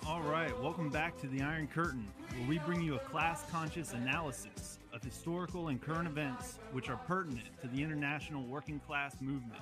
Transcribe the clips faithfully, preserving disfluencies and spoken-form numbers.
All right, welcome back to the Iron Curtain, where we bring you a class conscious analysis of historical and current events which are pertinent to the international working class movement.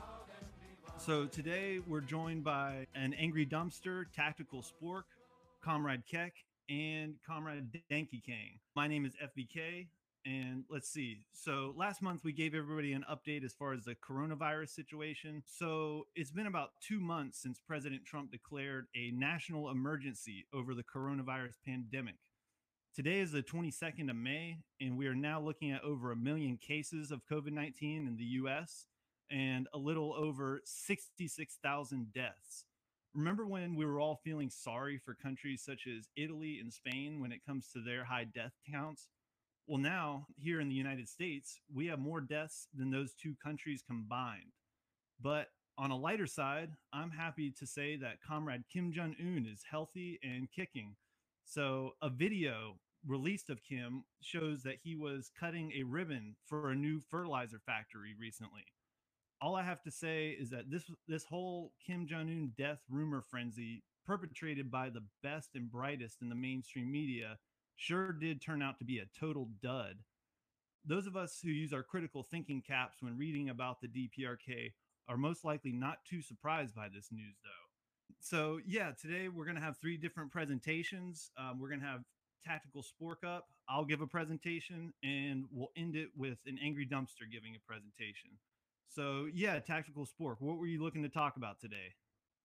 So today we're joined by an Angry Dumpster, Tactical Spork, Comrade Keck, and Comrade Danky Kang. My name is F B K, and let's see. So last month we gave everybody an update as far as the coronavirus situation. So it's been about two months since President Trump declared a national emergency over the coronavirus pandemic. Today is the twenty-second of May, and we are now looking at over a million cases of COVID nineteen in the U S and a little over sixty-six thousand deaths. Remember when we were all feeling sorry for countries such as Italy and Spain when it comes to their high death counts? Well, now, here in the United States, we have more deaths than those two countries combined. But on a lighter side, I'm happy to say that Comrade Kim Jong un is healthy and kicking. So, a video released of Kim shows that he was cutting a ribbon for a new fertilizer factory recently. All I have to say is that this this whole Kim Jong Un death rumor frenzy, perpetrated by the best and brightest in the mainstream media, sure did turn out to be a total dud. Those of us who use our critical thinking caps when reading about the D P R K are most likely not too surprised by this news, though. So, yeah, today we're going to have three different presentations. Um, we're going to have Tactical Spork up. I'll give a presentation, and we'll end it with an Angry Dumpster giving a presentation. So, yeah, Tactical Spork, what were you looking to talk about today?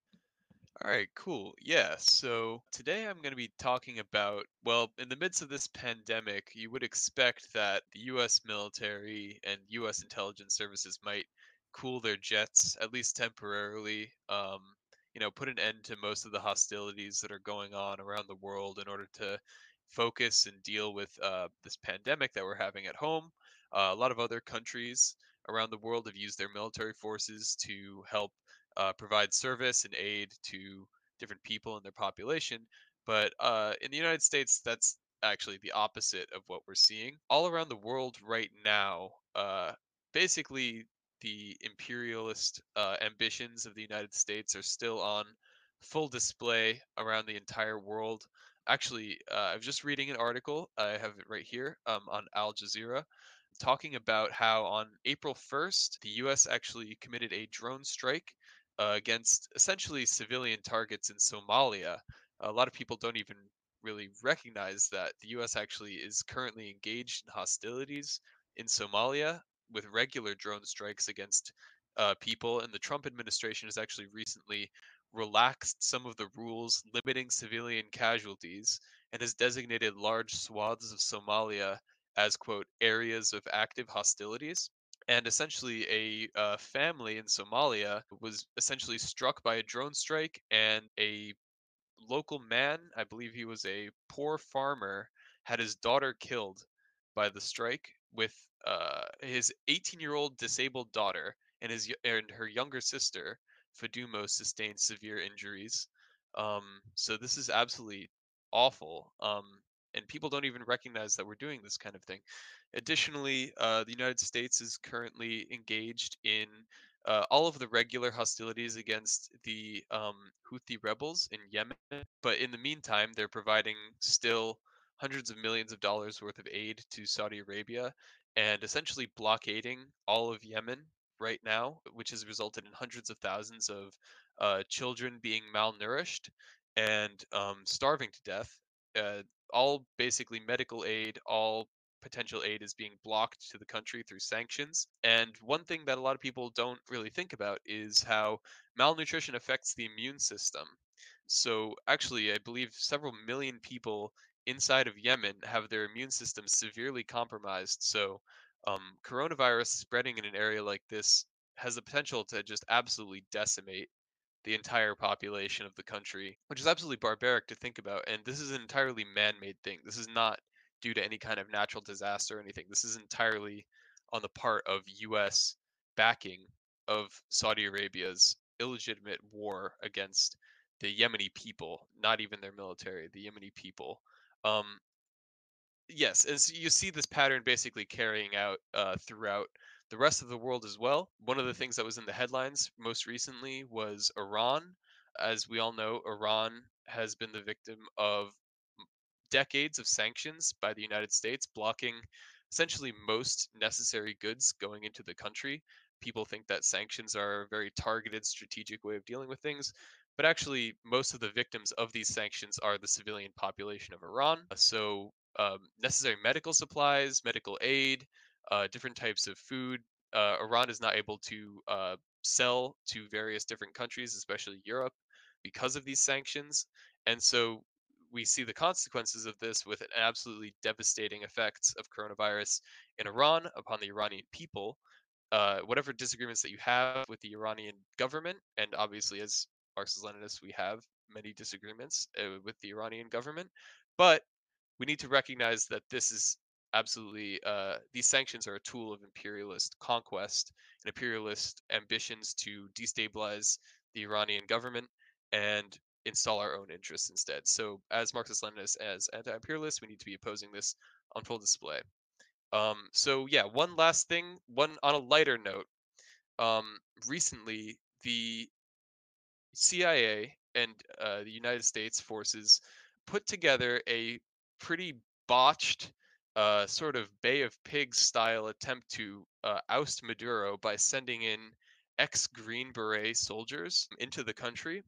All right, cool. Yeah, so today I'm going to be talking about, well, in the midst of this pandemic, you would expect that the U S military and U S intelligence services might cool their jets, at least temporarily, um, you know, put an end to most of the hostilities that are going on around the world in order to focus and deal with uh, this pandemic that we're having at home. Uh, a lot of other countries around the world have used their military forces to help uh, provide service and aid to different people and their population. But uh, in the United States, that's actually the opposite of what we're seeing. All around the world right now, uh, basically, the imperialist uh, ambitions of the United States are still on full display around the entire world. Actually, uh, I was just reading an article, I have it right here, um, on Al Jazeera, talking about how on April first, the U S actually committed a drone strike uh, against essentially civilian targets in Somalia. A lot of people don't even really recognize that the U S actually is currently engaged in hostilities in Somalia with regular drone strikes against uh, people, and the Trump administration has actually recently relaxed some of the rules limiting civilian casualties and has designated large swaths of Somalia as, quote, areas of active hostilities. And essentially, a uh, family in Somalia was essentially struck by a drone strike, and a local man, I believe he was a poor farmer, had his daughter killed by the strike, with uh, his eighteen year old disabled daughter and his y- and her younger sister Fadumo sustained severe injuries. Um, so this is absolutely awful. Um, and people don't even recognize that we're doing this kind of thing. Additionally, uh, the United States is currently engaged in uh, all of the regular hostilities against the um, Houthi rebels in Yemen. But in the meantime, they're providing still hundreds of millions of dollars worth of aid to Saudi Arabia and essentially blockading all of Yemen right now, which has resulted in hundreds of thousands of uh, children being malnourished and um, starving to death. Uh, all basically medical aid, all potential aid is being blocked to the country through sanctions. And one thing that a lot of people don't really think about is how malnutrition affects the immune system. So, actually, I believe several million people inside of Yemen have their immune system severely compromised. So, um, coronavirus spreading in an area like this has the potential to just absolutely decimate the entire population of the country, which is absolutely barbaric to think about. And this is an entirely man made thing. This is not due to any kind of natural disaster or anything. This is entirely on the part of U S backing of Saudi Arabia's illegitimate war against the Yemeni people, not even their military, the Yemeni people. Um, Yes, and so you see this pattern basically carrying out uh, throughout the rest of the world as well. One of the things that was in the headlines most recently was Iran as we all know, Iran has been the victim of decades of sanctions by the United States, blocking essentially most necessary goods going into the country. People think that sanctions are a very targeted, strategic way of dealing with things, but actually, most of the victims of these sanctions are the civilian population of Iran. So, um, necessary medical supplies, medical aid, uh, different types of food. Uh, Iran is not able to uh, sell to various different countries, especially Europe, because of these sanctions. And so we see the consequences of this with an absolutely devastating effects of coronavirus in Iran upon the Iranian people. Uh, whatever disagreements that you have with the Iranian government, and obviously as Marxist-Leninists, we have many disagreements uh, with the Iranian government, but we need to recognize that this is absolutely uh, these sanctions are a tool of imperialist conquest and imperialist ambitions to destabilize the Iranian government and install our own interests instead. So, as Marxist-Leninists, as anti-imperialists, we need to be opposing this on full display. Um, so yeah, one last thing, one on a lighter note. Um, recently, the C I A and uh, the United States forces put together a pretty botched, uh, sort of Bay of Pigs style attempt to uh, oust Maduro by sending in ex Green Beret soldiers into the country.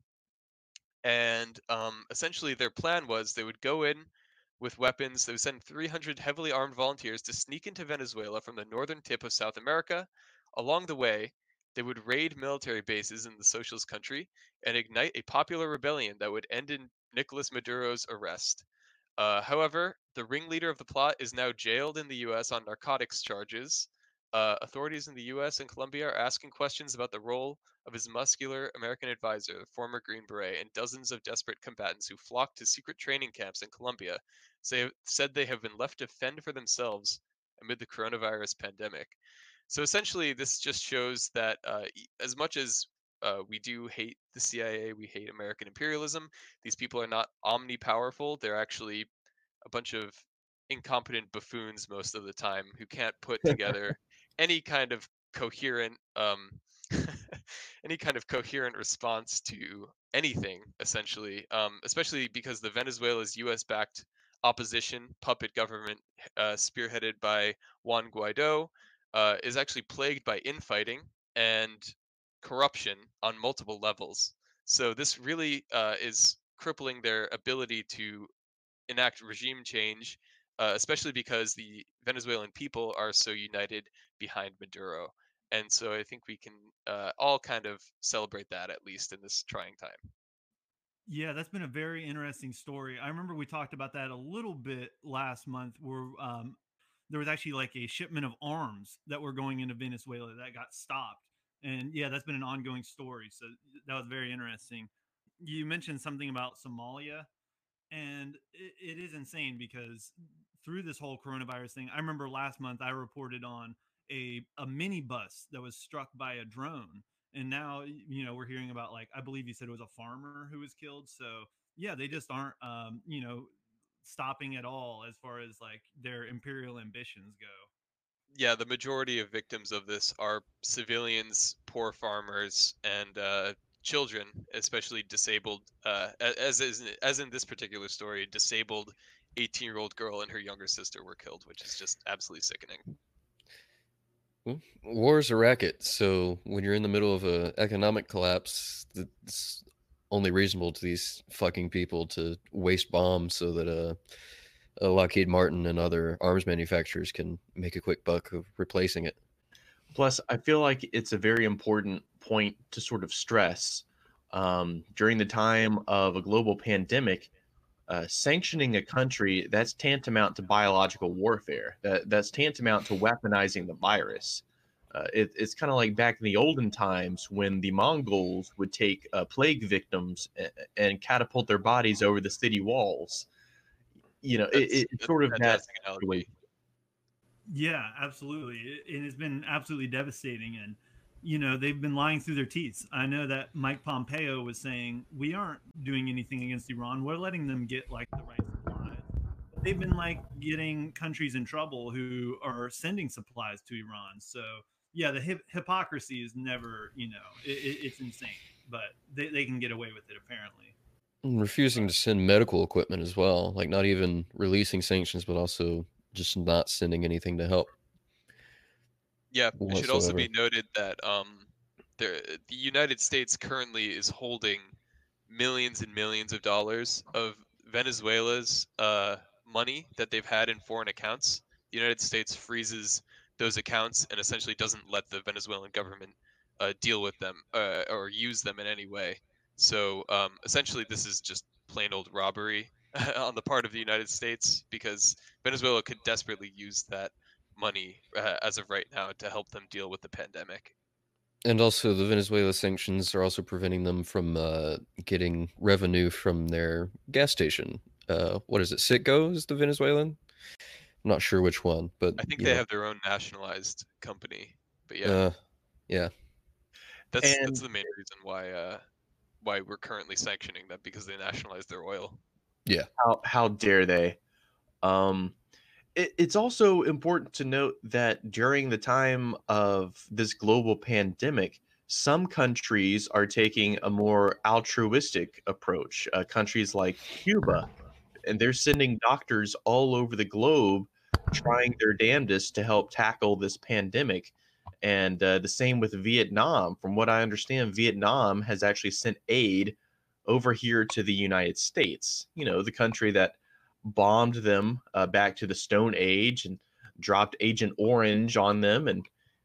And um, essentially, their plan was they would go in with weapons. They would send three hundred heavily armed volunteers to sneak into Venezuela from the northern tip of South America. Along the way, they would raid military bases in the socialist country and ignite a popular rebellion that would end in Nicolas Maduro's arrest. Uh, however, the ringleader of the plot is now jailed in the U S on narcotics charges. Uh, authorities in the U S and Colombia are asking questions about the role of his muscular American advisor, the former Green Beret, and dozens of desperate combatants who flocked to secret training camps in Colombia say, said they have been left to fend for themselves amid the coronavirus pandemic. So essentially, this just shows that uh, e- as much as uh, we do hate the C I A, we hate American imperialism, these people are not omnipowerful. They're actually a bunch of incompetent buffoons most of the time who can't put together any kind of coherent um any kind of coherent response to anything essentially, um especially because the Venezuela's U S backed opposition puppet government, uh, spearheaded by Juan Guaido, uh, is actually plagued by infighting and corruption on multiple levels. So this really uh, is crippling their ability to enact regime change, uh, especially because the Venezuelan people are so united behind Maduro. And so I think we can uh, all kind of celebrate that, at least in this trying time. Yeah, that's been a very interesting story. I remember we talked about that a little bit last month, where um, there was actually like a shipment of arms that were going into Venezuela that got stopped. And yeah, that's been an ongoing story. So that was very interesting. You mentioned something about Somalia, and it, it is insane because through this whole coronavirus thing, I remember last month I reported on a a minibus that was struck by a drone, and now you know we're hearing about, like, I believe you said it was a farmer who was killed. So yeah, they just aren't um, you know stopping at all as far as like their imperial ambitions go. Yeah, the majority of victims of this are civilians, poor farmers, and uh, children, especially disabled. Uh, a- as is as in this particular story, disabled eighteen-year-old girl and her younger sister were killed, which is just absolutely sickening. Well, war's a racket, so when you're in the middle of a economic collapse, it's only reasonable to these fucking people to waste bombs so that uh, uh, Lockheed Martin and other arms manufacturers can make a quick buck of replacing it. Plus, I feel like it's a very important point to sort of stress. Um, during the time of a global pandemic, uh, sanctioning a country, that's tantamount to biological warfare. That, that's tantamount to weaponizing the virus. Uh, it, it's kind of like back in the olden times when the Mongols would take uh, plague victims and, and catapult their bodies over the city walls. You know, it, That's, it, it's that's sort a of that fantastic analogy. situation. Yeah, absolutely. It, it has been absolutely devastating. And, you know, they've been lying through their teeth. I know that Mike Pompeo was saying, we aren't doing anything against Iran. We're letting them get like the right supplies. But they've been like getting countries in trouble who are sending supplies to Iran. So, yeah, the hip- hypocrisy is never, you know, it, it, it's insane. but they, they can get away with it apparently. And refusing to send medical equipment as well, like not even releasing sanctions, but also just not sending anything to help. Yeah, it should also be whatsoever. noted that um, there, the United States currently is holding millions and millions of dollars of Venezuela's uh, money that they've had in foreign accounts. The United States freezes those accounts and essentially doesn't let the Venezuelan government uh, deal with them uh, or use them in any way. So um, essentially, this is just plain old robbery on the part of the United States, because Venezuela could desperately use that money uh, as of right now to help them deal with the pandemic. And also, the Venezuela sanctions are also preventing them from uh, getting revenue from their gas station. Uh, what is it? Citgo is the Venezuelan? I'm not sure which one, but I think you they know, have their own nationalized company, but yeah, uh, yeah. that's that's And the main reason why uh, why we're currently sanctioning them, because they nationalized their oil. Yeah. how how dare they? Um, it, it's also important to note that during the time of this global pandemic, some countries are taking a more altruistic approach. Uh, countries like Cuba, and they're sending doctors all over the globe trying their damnedest to help tackle this pandemic. And uh, the same with Vietnam. From what I understand, Vietnam has actually sent aid over here to the United States, you know, the country that bombed them uh, back to the Stone Age and dropped Agent Orange on them and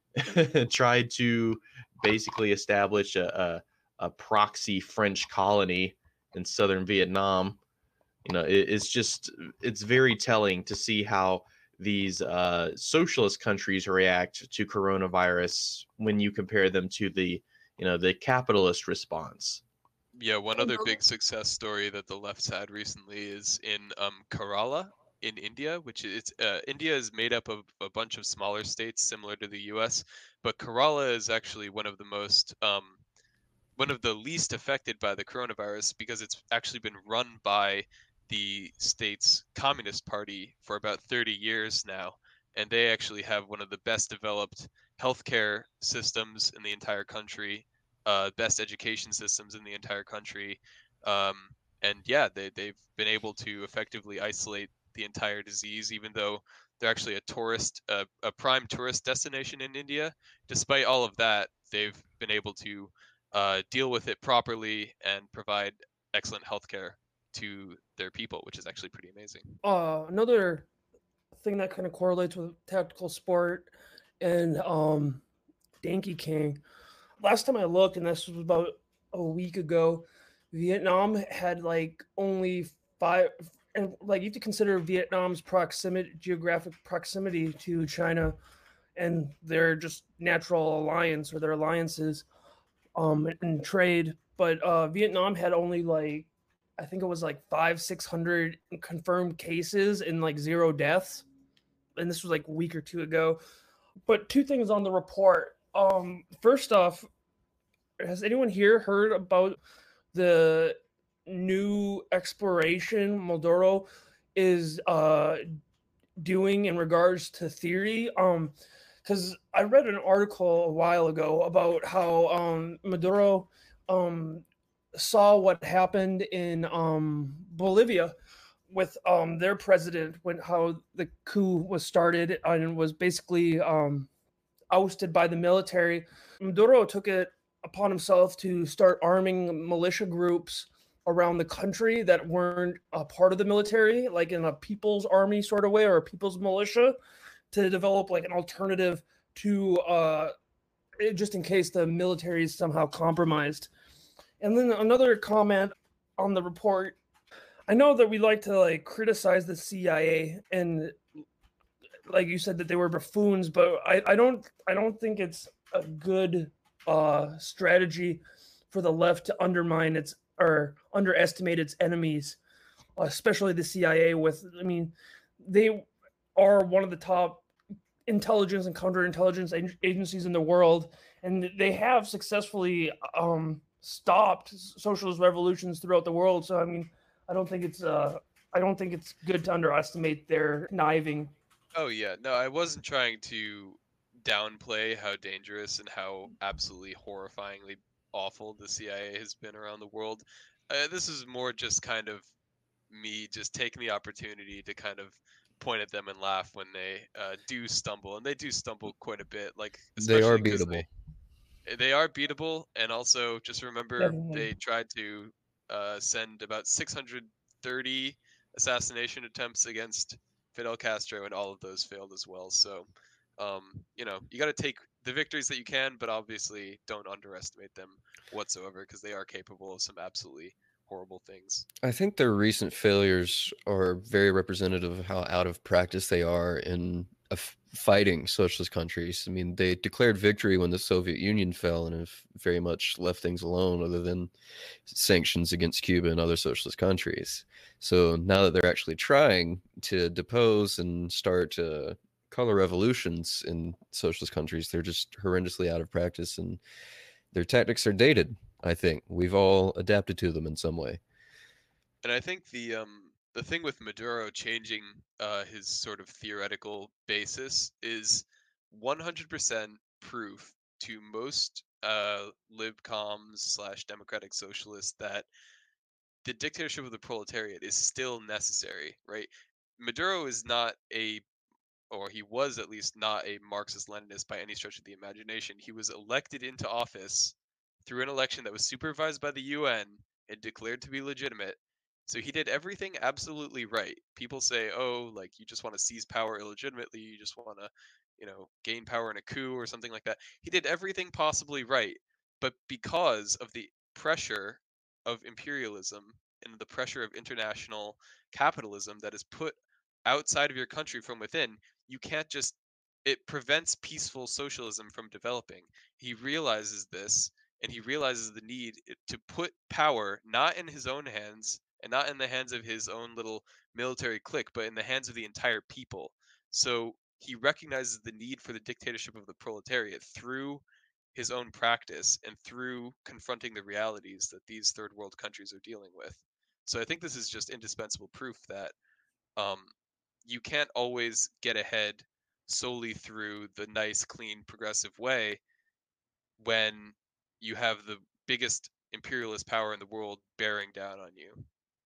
tried to basically establish a, a, a proxy French colony in southern Vietnam. You know, it, it's just it's very telling to see how these uh, socialist countries react to coronavirus when you compare them to the you know the capitalist response. Yeah, one other big success story that the left's had recently is in um, Kerala in India, which is uh, India is made up of a bunch of smaller states similar to the U S, but Kerala is actually one of the most um, one of the least affected by the coronavirus, because it's actually been run by the state's Communist Party for about thirty years now. And they actually have one of the best developed healthcare systems in the entire country, uh, best education systems in the entire country. Um, and yeah, they, they've been able to effectively isolate the entire disease, even though they're actually a tourist, uh, a prime tourist destination in India. Despite all of that, they've been able to uh, deal with it properly and provide excellent healthcare to their people, which is actually pretty amazing. Uh, another thing that kind of correlates with tactical sport and um, Danky King. Last time I looked, and this was about a week ago, Vietnam had like only five, and like you have to consider Vietnam's proximity, geographic proximity to China, and their just natural alliance or their alliances, um, and trade. But uh, Vietnam had only like, I think it was like five, six hundred confirmed cases and like zero deaths, and this was like a week or two ago. But two things on the report. Um, first off, has anyone here heard about the new exploration Maduro is uh, doing in regards to theory? Um, because I read an article a while ago about how um, Maduro um, saw what happened in um, Bolivia with um, their president, when how the coup was started and was basically um, ousted by the military. Maduro took it upon himself to start arming militia groups around the country that weren't a part of the military, like in a people's army sort of way, or a people's militia, to develop like an alternative to uh, just in case the military is somehow compromised. And then another comment on the report. I know that we like to like criticize the C I A, and like you said that they were buffoons, but I, I don't I don't think it's a good uh, strategy for the left to undermine its or underestimate its enemies, especially the C I A. With I mean, they are one of the top intelligence and counterintelligence agencies in the world, and they have successfully um, stopped socialist revolutions throughout the world. So I mean, I don't think it's uh, I don't think it's good to underestimate their conniving. Oh yeah, no, I wasn't trying to downplay how dangerous and how absolutely horrifyingly awful the C I A has been around the world. Uh, this is more just kind of me just taking the opportunity to kind of point at them and laugh when they uh, do stumble, and they do stumble quite a bit. Like They are especially because beatable. they they are beatable, and also just remember Definitely. they tried to uh, send about six hundred thirty assassination attempts against Fidel Castro, and all of those failed as well. So, um, you know, you got to take the victories that you can, but obviously don't underestimate them whatsoever because they are capable of some absolutely horrible things. I think their recent failures are very representative of how out of practice they are in uh, f- fighting socialist countries. I mean, they declared victory when the Soviet Union fell and have very much left things alone, other than sanctions against Cuba and other socialist countries. So now that they're actually trying to depose and start uh, color revolutions in socialist countries, they're just horrendously out of practice, and their tactics are dated. I think we've all adapted to them in some way. And I think the um the thing with Maduro changing uh, his sort of theoretical basis is one hundred percent proof to most uh, libcoms slash democratic socialists that the dictatorship of the proletariat is still necessary, right? Maduro is not a, or he was at least not a Marxist Leninist by any stretch of the imagination. He was elected into office through an election that was supervised by the U N and declared to be legitimate. So he did everything absolutely right. People say, "Oh, like you just want to seize power illegitimately, you just want to, you know, gain power in a coup or something like that." He did everything possibly right, but because of the pressure of imperialism and the pressure of international capitalism that is put outside of your country from within, you can't just, it prevents peaceful socialism from developing. He realizes this, and he realizes the need to put power not in his own hands and not in the hands of his own little military clique, but in the hands of the entire people. So he recognizes the need for the dictatorship of the proletariat through his own practice and through confronting the realities that these third world countries are dealing with. So I think this is just indispensable proof that um, you can't always get ahead solely through the nice, clean, progressive way when you have the biggest imperialist power in the world bearing down on you.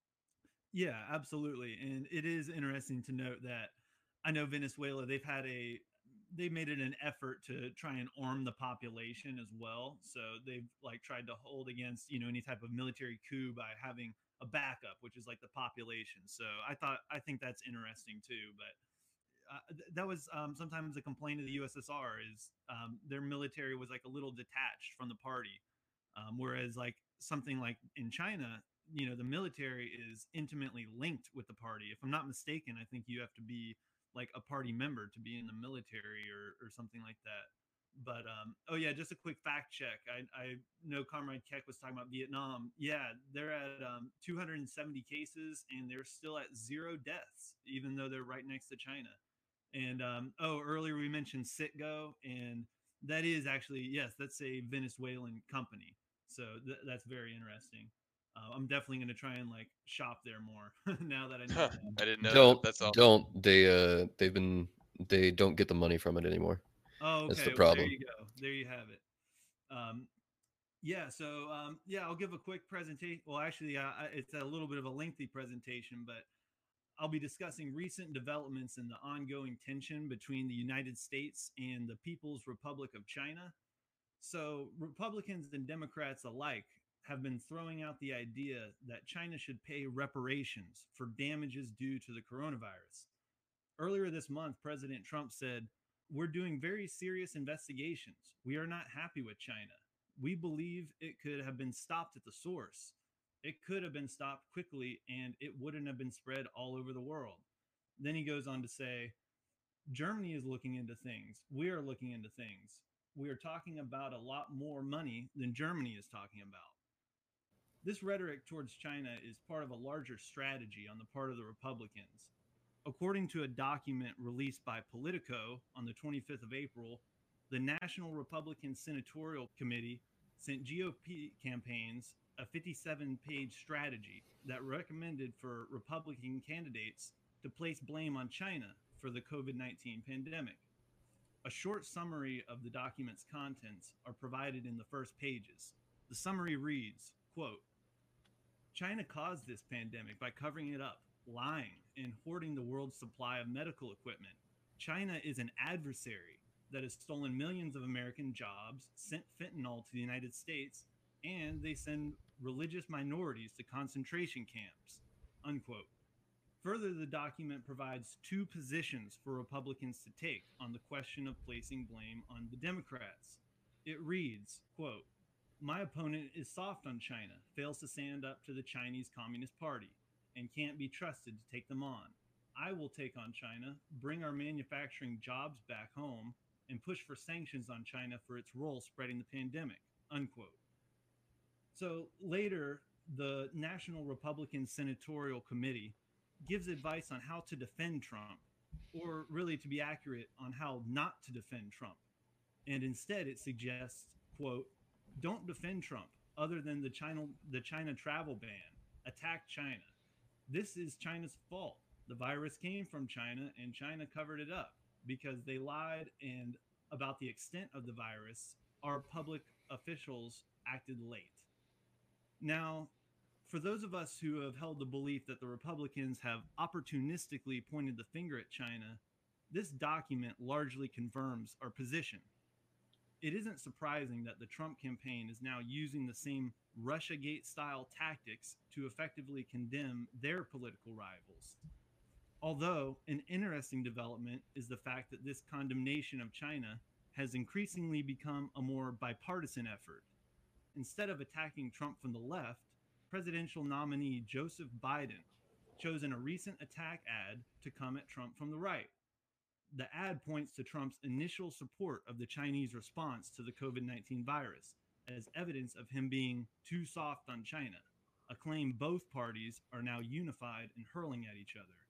Yeah, absolutely. And it is interesting to note that I know Venezuela, they've had a they made it an effort to try and arm the population as well. So they've like tried to hold against, you know, any type of military coup by having a backup, which is like the population. So I thought I think that's interesting too. But uh, th- that was um, sometimes a complaint of the U S S R is um, their military was like a little detached from the party, um, whereas like something like in China, you know, the military is intimately linked with the party. If I'm not mistaken, I think you have to be like a party member to be in the military or or something like that. But um, oh yeah, just a quick fact check. I, I know Comrade Keck was talking about Vietnam. Yeah, they're at um, two hundred seventy cases and they're still at zero deaths, even though they're right next to China. And um, oh, earlier we mentioned Citgo, and that is actually yes, that's a Venezuelan company. So th- that's very interesting. Uh, I'm definitely going to try and like shop there more now that I know Huh, that. I didn't know that. Don't That's awesome. don't they uh they've been they don't get the money from it anymore. Oh, That's the okay. Well, there problem. you go. There you have it. Um, yeah. So um, yeah, I'll give a quick presentation. Well, actually, uh, it's a little bit of a lengthy presentation, but I'll be discussing recent developments in the ongoing tension between the United States and the People's Republic of China. So, Republicans and Democrats alike have been throwing out the idea that China should pay reparations for damages due to the coronavirus. Earlier this month, President Trump said, "We're doing very serious investigations. We are not happy with China. We believe it could have been stopped at the source. It could have been stopped quickly and it wouldn't have been spread all over the world." Then he goes on to say, "Germany is looking into things. We are looking into things. We are talking about a lot more money than Germany is talking about." This rhetoric towards China is part of a larger strategy on the part of the Republicans. According to a document released by Politico on the twenty-fifth of April, the National Republican Senatorial Committee sent G O P campaigns a fifty-seven page strategy that recommended for Republican candidates to place blame on China for the COVID nineteen pandemic. A short summary of the document's contents are provided in the first pages. The summary reads, quote, China caused this pandemic by covering it up, lying, and hoarding the world's supply of medical equipment. China is an adversary that has stolen millions of American jobs, sent fentanyl to the United States, and they send religious minorities to concentration camps, unquote. Further, the document provides two positions for Republicans to take on the question of placing blame on the Democrats. It reads, quote, my opponent is soft on China, fails to stand up to the Chinese Communist Party, and can't be trusted to take them on. I will take on China, bring our manufacturing jobs back home, and push for sanctions on China for its role spreading the pandemic, unquote. So later, the National Republican Senatorial Committee gives advice on how to defend Trump, or really to be accurate, on how not to defend Trump. And instead it suggests, quote, don't defend Trump other than the China, the China travel ban. Attack China. This is China's fault. The virus came from China and China covered it up because they lied, and about the extent of the virus, our public officials acted late. Now, for those of us who have held the belief that the Republicans have opportunistically pointed the finger at China, this document largely confirms our position. It isn't surprising that the Trump campaign is now using the same Russiagate-style tactics to effectively condemn their political rivals. Although, an interesting development is the fact that this condemnation of China has increasingly become a more bipartisan effort. Instead of attacking Trump from the left, presidential nominee Joseph Biden chose in a recent attack ad to come at Trump from the right. The ad points to Trump's initial support of the Chinese response to the COVID nineteen virus as evidence of him being too soft on China, a claim both parties are now unified in hurling at each other.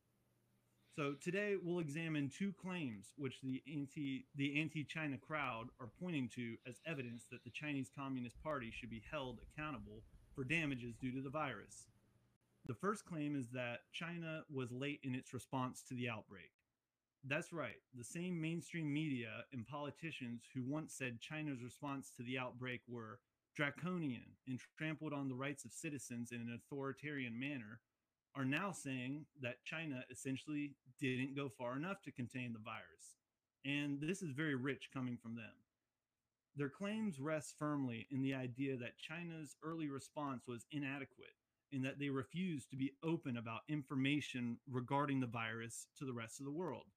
So today we'll examine two claims which the anti the anti-China crowd are pointing to as evidence that the Chinese Communist Party should be held accountable for damages due to the virus. The first claim is that China was late in its response to the outbreak. That's right, the same mainstream media and politicians who once said China's response to the outbreak were draconian and trampled on the rights of citizens in an authoritarian manner are now saying that China essentially didn't go far enough to contain the virus. And this is very rich coming from them. Their claims rest firmly in the idea that China's early response was inadequate and that they refused to be open about information regarding the virus to the rest of the world.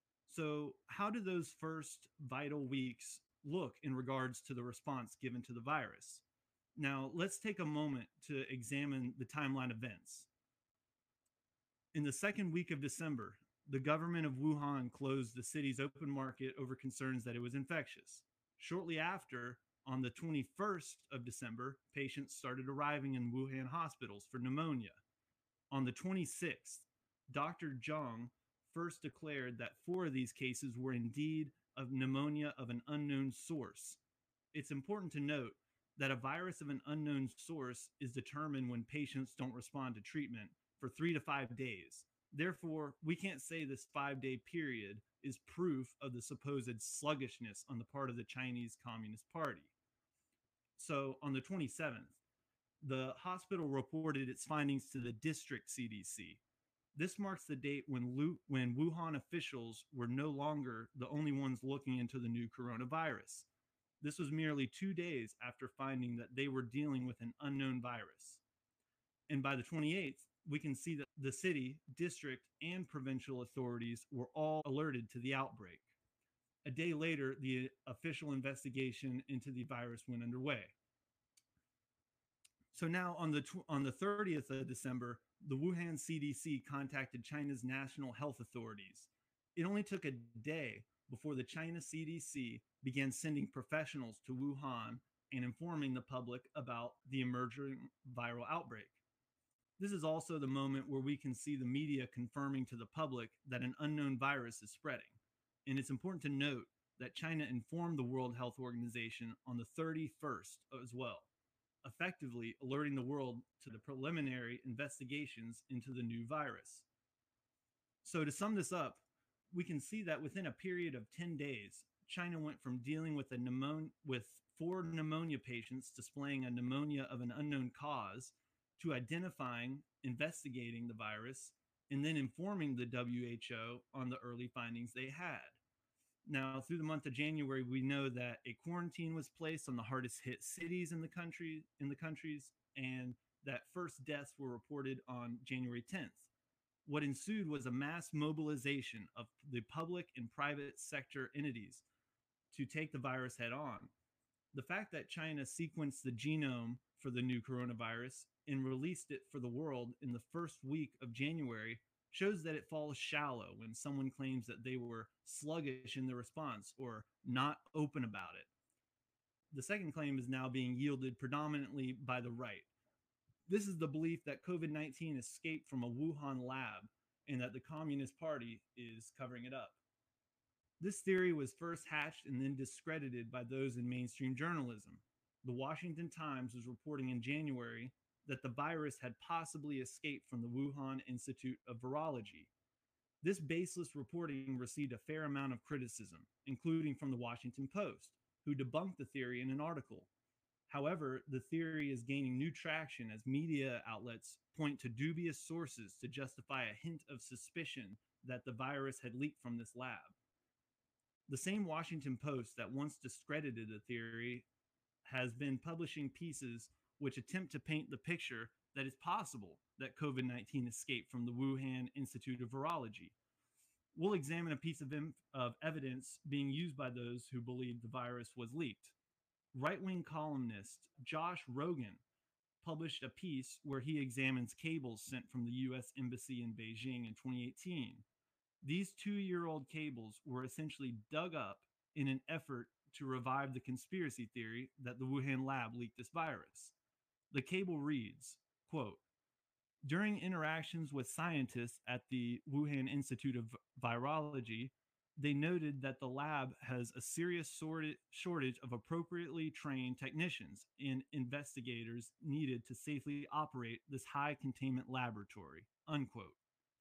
So how do those first vital weeks look in regards to the response given to the virus? Now, let's take a moment to examine the timeline events. In the second week of December, the government of Wuhan closed the city's open market over concerns that it was infectious. Shortly after, on the twenty-first of December, patients started arriving in Wuhan hospitals for pneumonia. On the twenty-sixth, Doctor Zhang first declared that four of these cases were indeed of pneumonia of an unknown source. It's important to note that a virus of an unknown source is determined when patients don't respond to treatment for three to five days. Therefore, we can't say this five-day period is proof of the supposed sluggishness on the part of the Chinese Communist Party. So on the twenty-seventh, the hospital reported its findings to the district C D C. This marks the date when, Lu- when Wuhan officials were no longer the only ones looking into the new coronavirus. This was merely two days after finding that they were dealing with an unknown virus. And by the twenty-eighth, we can see that the city, district, and provincial authorities were all alerted to the outbreak. A day later, the official investigation into the virus went underway. So now on the tw- on the thirtieth of December, the Wuhan C D C contacted China's national health authorities. It only took a day before the China C D C began sending professionals to Wuhan and informing the public about the emerging viral outbreak. This is also the moment where we can see the media confirming to the public that an unknown virus is spreading. And it's important to note that China informed the World Health Organization on the thirty-first as well, effectively alerting the world to the preliminary investigations into the new virus. So to sum this up, we can see that within a period of ten days, China went from dealing with a pneumonia with four pneumonia patients displaying a pneumonia of an unknown cause to identifying, investigating the virus, and then informing the W H O on the early findings they had. Now, through the month of January, we know that a quarantine was placed on the hardest hit cities in the country, in the countries, and that first deaths were reported on January tenth. What ensued was a mass mobilization of the public and private sector entities to take the virus head on. The fact that China sequenced the genome for the new coronavirus and released it for the world in the first week of January shows that it falls shallow when someone claims that they were sluggish in the response or not open about it. The second claim is now being yielded predominantly by the right. This is the belief that COVID nineteen escaped from a Wuhan lab and that the Communist Party is covering it up. This theory was first hatched and then discredited by those in mainstream journalism. The Washington Times was reporting in January that the virus had possibly escaped from the Wuhan Institute of Virology. This baseless reporting received a fair amount of criticism, including from the Washington Post, who debunked the theory in an article. However, the theory is gaining new traction as media outlets point to dubious sources to justify a hint of suspicion that the virus had leaked from this lab. The same Washington Post that once discredited the theory has been publishing pieces which attempt to paint the picture that it's possible that COVID nineteen escaped from the Wuhan Institute of Virology. We'll examine a piece of, em- of evidence being used by those who believe the virus was leaked. Right-wing columnist Josh Rogan published a piece where he examines cables sent from the U S Embassy in Beijing in twenty eighteen. These two-year-old cables were essentially dug up in an effort to revive the conspiracy theory that the Wuhan lab leaked this virus. The cable reads, quote, "During interactions with scientists at the Wuhan Institute of Virology, they noted that the lab has a serious shortage of appropriately trained technicians and investigators needed to safely operate this high containment laboratory," unquote.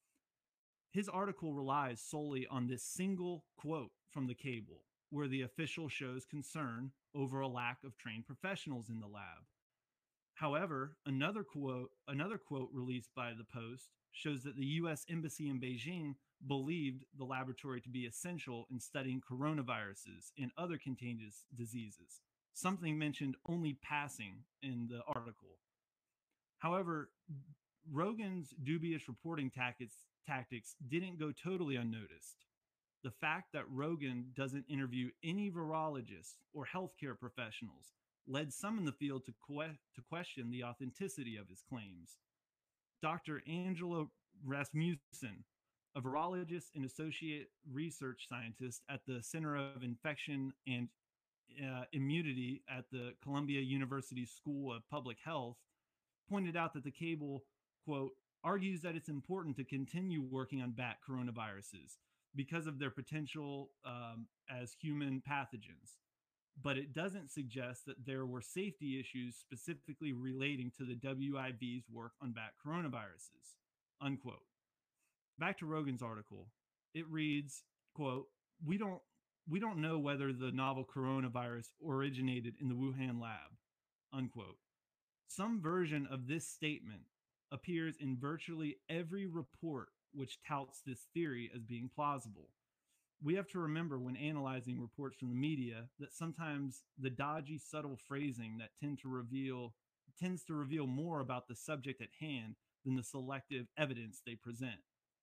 His article relies solely on this single quote from the cable, where the official shows concern over a lack of trained professionals in the lab. However, another quote, another quote released by the Post shows that the U S Embassy in Beijing believed the laboratory to be essential in studying coronaviruses and other contagious diseases, something mentioned only passing in the article. However, Rogan's dubious reporting tactics, tactics didn't go totally unnoticed. The fact that Rogan doesn't interview any virologists or healthcare professionals led some in the field to, que- to question the authenticity of his claims. Doctor Angelo Rasmussen, a virologist and associate research scientist at the Center of Infection and uh, Immunity at the Columbia University School of Public Health, pointed out that the cable, quote, argues that it's important to continue working on bat coronaviruses because of their potential um, as human pathogens. But it doesn't suggest that there were safety issues specifically relating to the W I V's work on bat coronaviruses, unquote. Back to Rogan's article. It reads, quote, we don't, we don't know whether the novel coronavirus originated in the Wuhan lab, unquote. Some version of this statement appears in virtually every report which touts this theory as being plausible. We have to remember when analyzing reports from the media that sometimes the dodgy, subtle phrasing that tend to reveal tends to reveal more about the subject at hand than the selective evidence they present.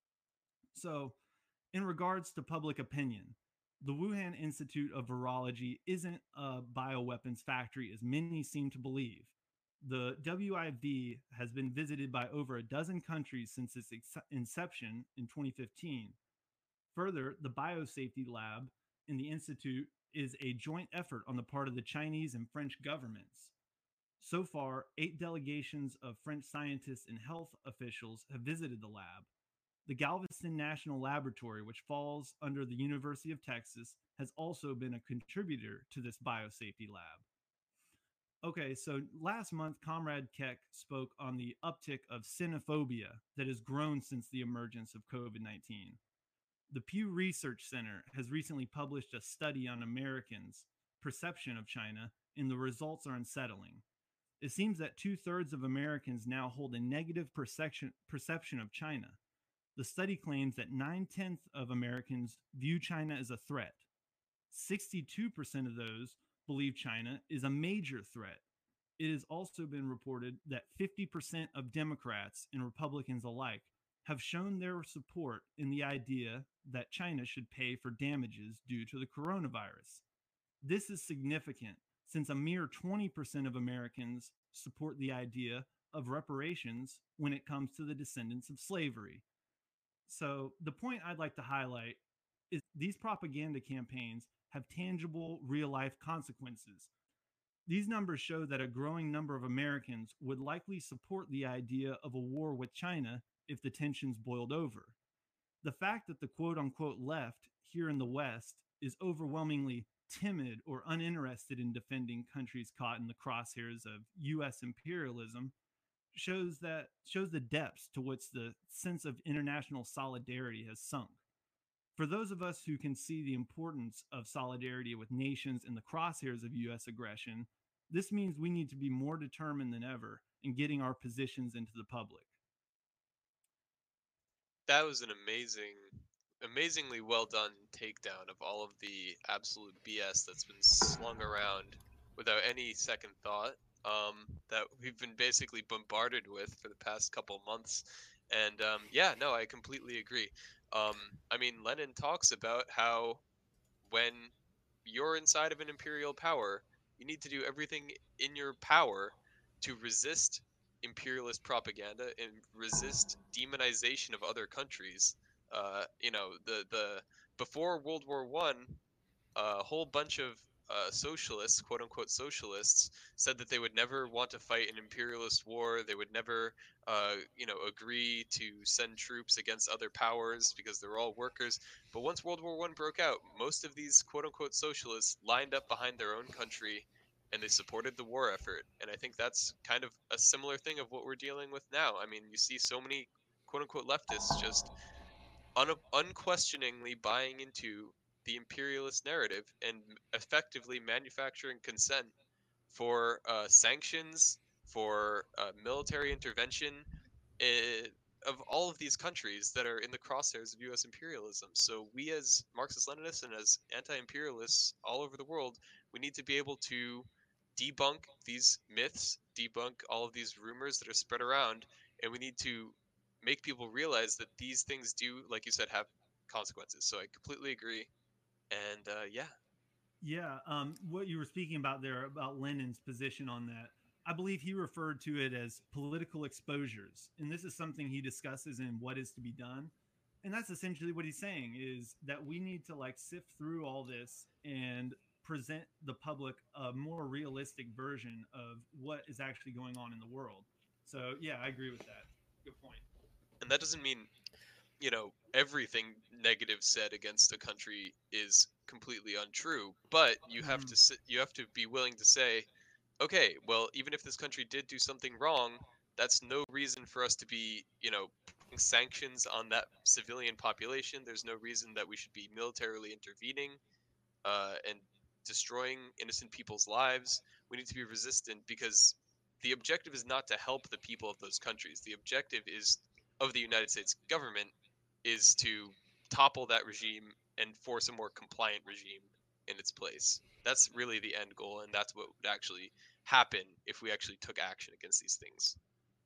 So, in regards to public opinion, the Wuhan Institute of Virology isn't a bioweapons factory as many seem to believe. The W I V has been visited by over a dozen countries since its ex- inception in twenty fifteen. Further, the biosafety lab in the Institute is a joint effort on the part of the Chinese and French governments. So far, eight delegations of French scientists and health officials have visited the lab. The Galveston National Laboratory, which falls under the University of Texas, has also been a contributor to this biosafety lab. Okay, so last month, Comrade Keck spoke on the uptick of xenophobia that has grown since the emergence of COVID nineteen. The Pew Research Center has recently published a study on Americans' perception of China and the results are unsettling. It seems that two thirds of Americans now hold a negative perception, perception of China. The study claims that nine tenths of Americans view China as a threat. sixty-two percent of those believe China is a major threat. It has also been reported that fifty percent of Democrats and Republicans alike have shown their support in the idea that China should pay for damages due to the coronavirus. This is significant since a mere twenty percent of Americans support the idea of reparations when it comes to the descendants of slavery. So, the point I'd like to highlight is these propaganda campaigns have tangible, real life consequences. These numbers show that a growing number of Americans would likely support the idea of a war with China if the tensions boiled over. The fact that the quote unquote left here in the West is overwhelmingly timid or uninterested in defending countries caught in the crosshairs of U S imperialism shows that shows the depths to which the sense of international solidarity has sunk. For those of us who can see the importance of solidarity with nations in the crosshairs of U S aggression, this means we need to be more determined than ever in getting our positions into the public. That was an amazing, amazingly well done takedown of all of the absolute B S that's been slung around without any second thought, um, that we've been basically bombarded with for the past couple months. And um, yeah, no, I completely agree. Um, I mean, Lenin talks about how when you're inside of an imperial power, you need to do everything in your power to resist imperialist propaganda and resist demonization of other countries. Uh, you know, the the before World War One, a whole bunch of uh, socialists, quote unquote socialists, said that they would never want to fight an imperialist war. They would never, uh, you know, agree to send troops against other powers because they're all workers. But once World War One broke out, most of these quote unquote socialists lined up behind their own country and they supported the war effort. And I think that's kind of a similar thing of what we're dealing with now. I mean, you see so many quote unquote leftists just un- unquestioningly buying into the imperialist narrative and effectively manufacturing consent for uh, sanctions, for uh, military intervention eh, of all of these countries that are in the crosshairs of U S imperialism. So we as Marxist-Leninists and as anti-imperialists all over the world, we need to be able to debunk these myths, debunk all of these rumors that are spread around, and we need to make people realize that these things do, like you said, have consequences. So I completely agree. And uh, yeah, Yeah, um, what you were speaking about there about Lenin's position on that, I believe he referred to it as political exposures, and this is something he discusses in What Is to Be Done, and that's essentially what he's saying is that we need to like sift through all this and present the public a more realistic version of what is actually going on in the world. So yeah, I agree with that. Good point. and that doesn't mean, you know, everything negative said against a country is completely untrue, but you have Mhm. to sit, you have to be willing to say, okay, well, even if this country did do something wrong, that's no reason for us to be, you know, putting sanctions on that civilian population. There's no reason that we should be militarily intervening uh, and destroying innocent people's lives. We need to be resistant because the objective is not to help the people of those countries. The objective is of the United States government is to topple that regime and force a more compliant regime in its place. That's really the end goal, and that's what would actually happen if we actually took action against these things.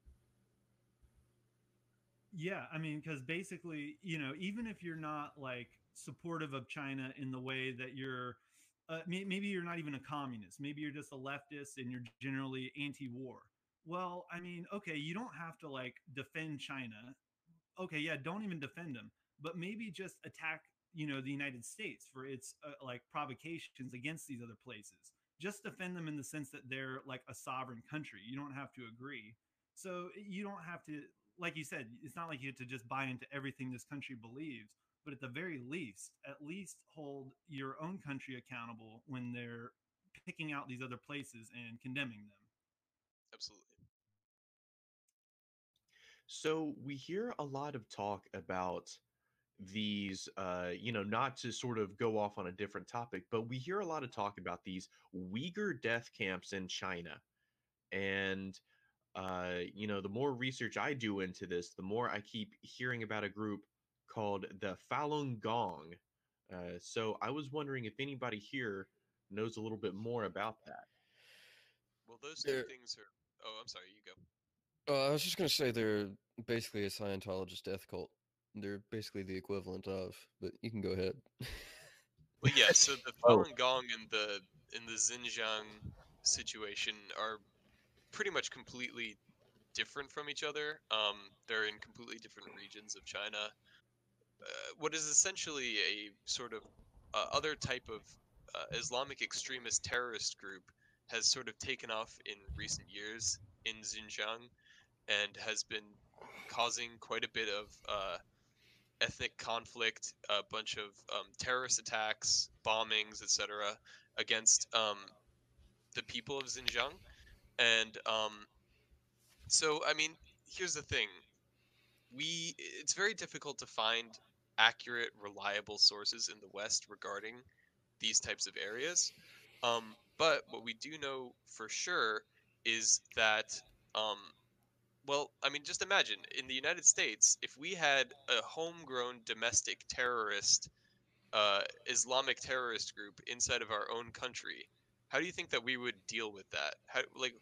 Yeah, I mean, because basically, you know, even if you're not like supportive of China in the way that you're, uh, may- maybe you're not even a communist, maybe you're just a leftist and you're generally anti-war. Well, I mean, okay, you don't have to like defend China. Okay, yeah, don't even defend them, but maybe just attack, you know, the United States for its uh, like provocations against these other places. Just defend them in the sense that they're like a sovereign country. You don't have to agree. So you don't have to, like you said, it's not like you have to just buy into everything this country believes, but at the very least, at least hold your own country accountable when they're picking out these other places and condemning them. Absolutely. So we hear a lot of talk about these, uh, you know, not to sort of go off on a different topic, but we hear a lot of talk about these Uyghur death camps in China. And, uh, you know, the more research I do into this, the more I keep hearing about a group called the Falun Gong. Uh, so I was wondering if anybody here knows a little bit more about that. Well, those two They're, things are. Oh, I'm sorry. You go. uh, I was just gonna say they're basically a Scientologist death cult. They're basically the equivalent of, but you can go ahead. Well, yeah. So the Oh, Falun Gong and the in the Xinjiang situation are pretty much completely different from each other. Um, they're in completely different regions of China. Uh, what is essentially a sort of uh, other type of uh, Islamic extremist terrorist group has sort of taken off in recent years in Xinjiang and has been causing quite a bit of uh, ethnic conflict, a bunch of um, terrorist attacks, bombings, et cetera, against um, the people of Xinjiang. And um, so, I mean, here's the thing: we it's very difficult to find accurate, reliable sources in the West regarding these types of areas. Um, but what we do know for sure is that um, well, I mean, just imagine in the United States, if we had a homegrown domestic terrorist, uh, Islamic terrorist group inside of our own country, how do you think that we would deal with that? How, like,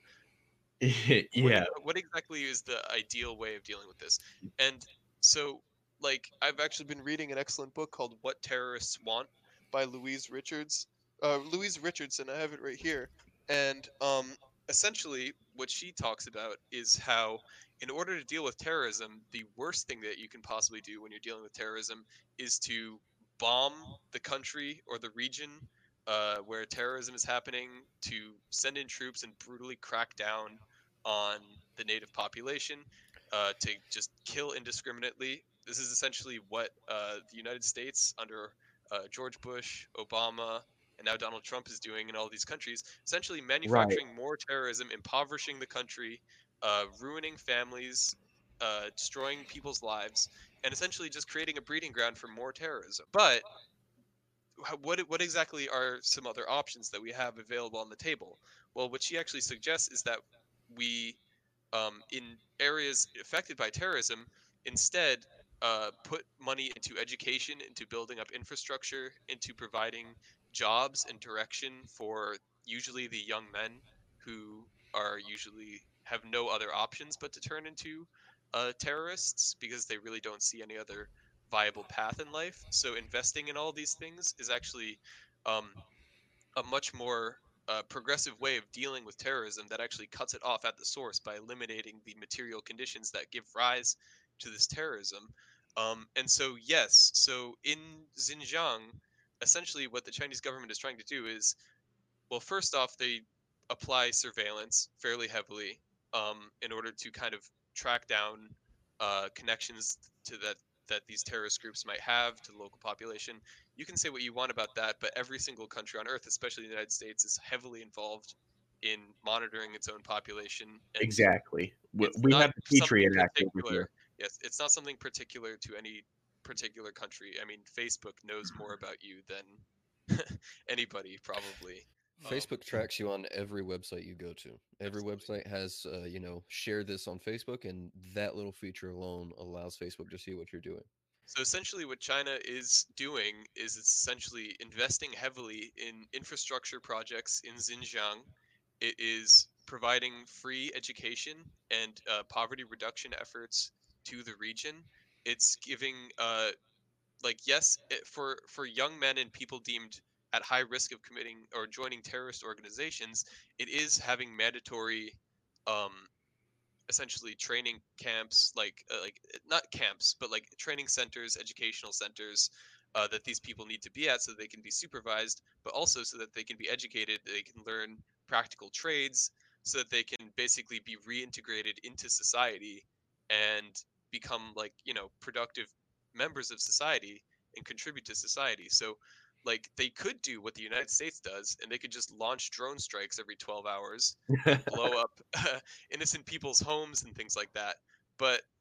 what yeah. ex- what exactly is the ideal way of dealing with this? And so, like, I've actually been reading an excellent book called What Terrorists Want by Louise Richards. Uh, Louise Richardson, I have it right here. And um, essentially, what she talks about is how, in order to deal with terrorism, the worst thing that you can possibly do when you're dealing with terrorism is to bomb the country or the region uh, where terrorism is happening, to send in troops and brutally crack down on the native population, uh, to just kill indiscriminately. This is essentially what uh, the United States under uh, George Bush, Obama, and now Donald Trump is doing in all these countries, essentially Right. manufacturing more terrorism, impoverishing the country, uh, ruining families, uh, destroying people's lives, and essentially just creating a breeding ground for more terrorism. But what what exactly are some other options that we have available on the table? Well, what she actually suggests is that we, um, in areas affected by terrorism, instead uh, put money into education, into building up infrastructure, into providing jobs and direction for usually the young men who are usually have no other options but to turn into uh, terrorists because they really don't see any other viable path in life. So investing in all these things is actually um, a much more uh, progressive way of dealing with terrorism that actually cuts it off at the source by eliminating the material conditions that give rise to this terrorism. Um, and so, yes, so in Xinjiang, essentially what the Chinese government is trying to do is, well, first off, they apply surveillance fairly heavily um, in order to kind of track down uh, connections to that that these terrorist groups might have to the local population. You can say what you want about that, but every single country on earth, especially the United States, is heavily involved in monitoring its own population, and Exactly. We, it's we not have the something Patriot Act over particular. here. Yes, it's not something particular to any particular country. I mean, Facebook knows more about you than anybody probably. Um, Facebook tracks you on every website you go to. Every absolutely. website has, uh, you know, share this on Facebook, and that little feature alone allows Facebook to see what you're doing. So essentially, what China is doing is it's essentially investing heavily in infrastructure projects in Xinjiang. It is providing free education and uh, poverty reduction efforts to the region. It's giving, uh, like, yes, it, for for young men and people deemed at high risk of committing or joining terrorist organizations, it is having mandatory um, essentially training camps, like uh, like uh, not camps but like training centers, educational centers, uh, that these people need to be at so they can be supervised, but also so that they can be educated, they can learn practical trades, so that they can basically be reintegrated into society and become, like, you know, productive members of society and contribute to society. So, like, they could do what the United States does, and they could just launch drone strikes every twelve hours and blow up innocent people's homes and things like that. But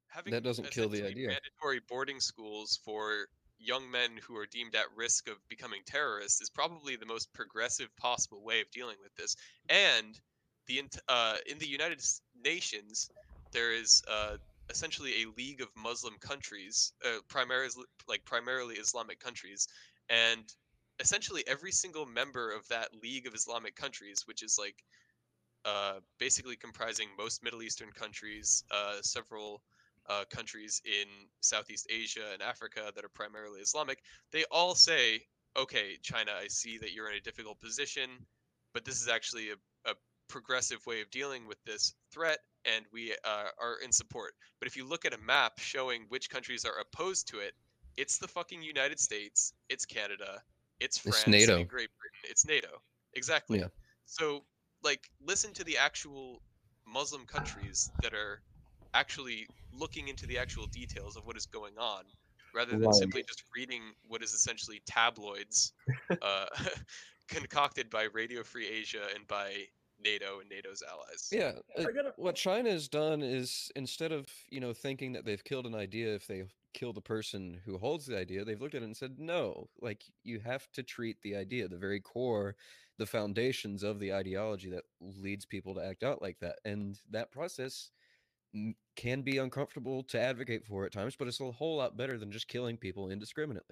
having That doesn't kill the essentially idea. mandatory boarding schools for young men who are deemed at risk of becoming terrorists is probably the most progressive possible way of dealing with this. And the int- uh, in the United S- Nations, there is uh, essentially a league of Muslim countries, uh, primarily like primarily Islamic countries, and essentially every single member of that league of Islamic countries, which is like uh, basically comprising most Middle Eastern countries, uh, several uh, countries in Southeast Asia and Africa that are primarily Islamic, they all say, okay, China, I see that you're in a difficult position, but this is actually a, a progressive way of dealing with this threat, and we uh, are in support. But if you look at a map showing which countries are opposed to it, it's the fucking United States, it's Canada, it's It's France NATO. and Great Britain, it's NATO. Exactly. Yeah. So, like, listen to the actual Muslim countries that are actually looking into the actual details of what is going on, rather than Right. simply just reading what is essentially tabloids uh, concocted by Radio Free Asia and by NATO and NATO's allies. Yeah, uh, I gotta. what China has done is instead of, you know, thinking that they've killed an idea if they kill the person who holds the idea, they've looked at it and said, no, like you have to treat the idea, the very core, the foundations of the ideology that leads people to act out like that. And that process m- can be uncomfortable to advocate for at times, but it's a whole lot better than just killing people indiscriminately.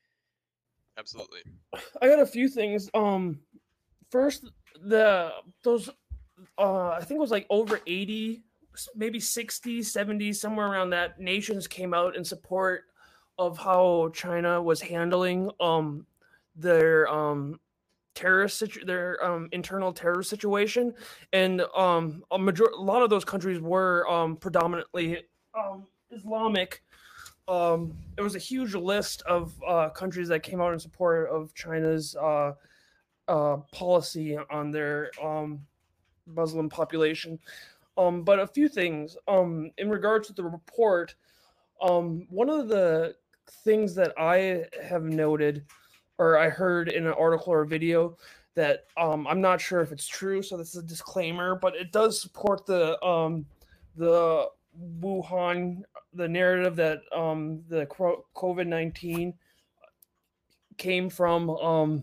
Absolutely. I got a few things. Um, first, the those uh, I think it was like over eighty, maybe sixty, seventy, somewhere around that. Nations came out in support of how China was handling um their um terrorist situ- their um internal terror situation, and um a major a lot of those countries were um predominantly um Islamic. Um, it was a huge list of uh, countries that came out in support of China's uh, uh, policy on their um, Muslim population. Um, but a few things um, in regards to the report. Um, one of the things that I have noted, or I heard in an article or a video, that um, I'm not sure if it's true. So this is a disclaimer, but it does support the um, the Wuhan, the narrative that um, the COVID nineteen came from um,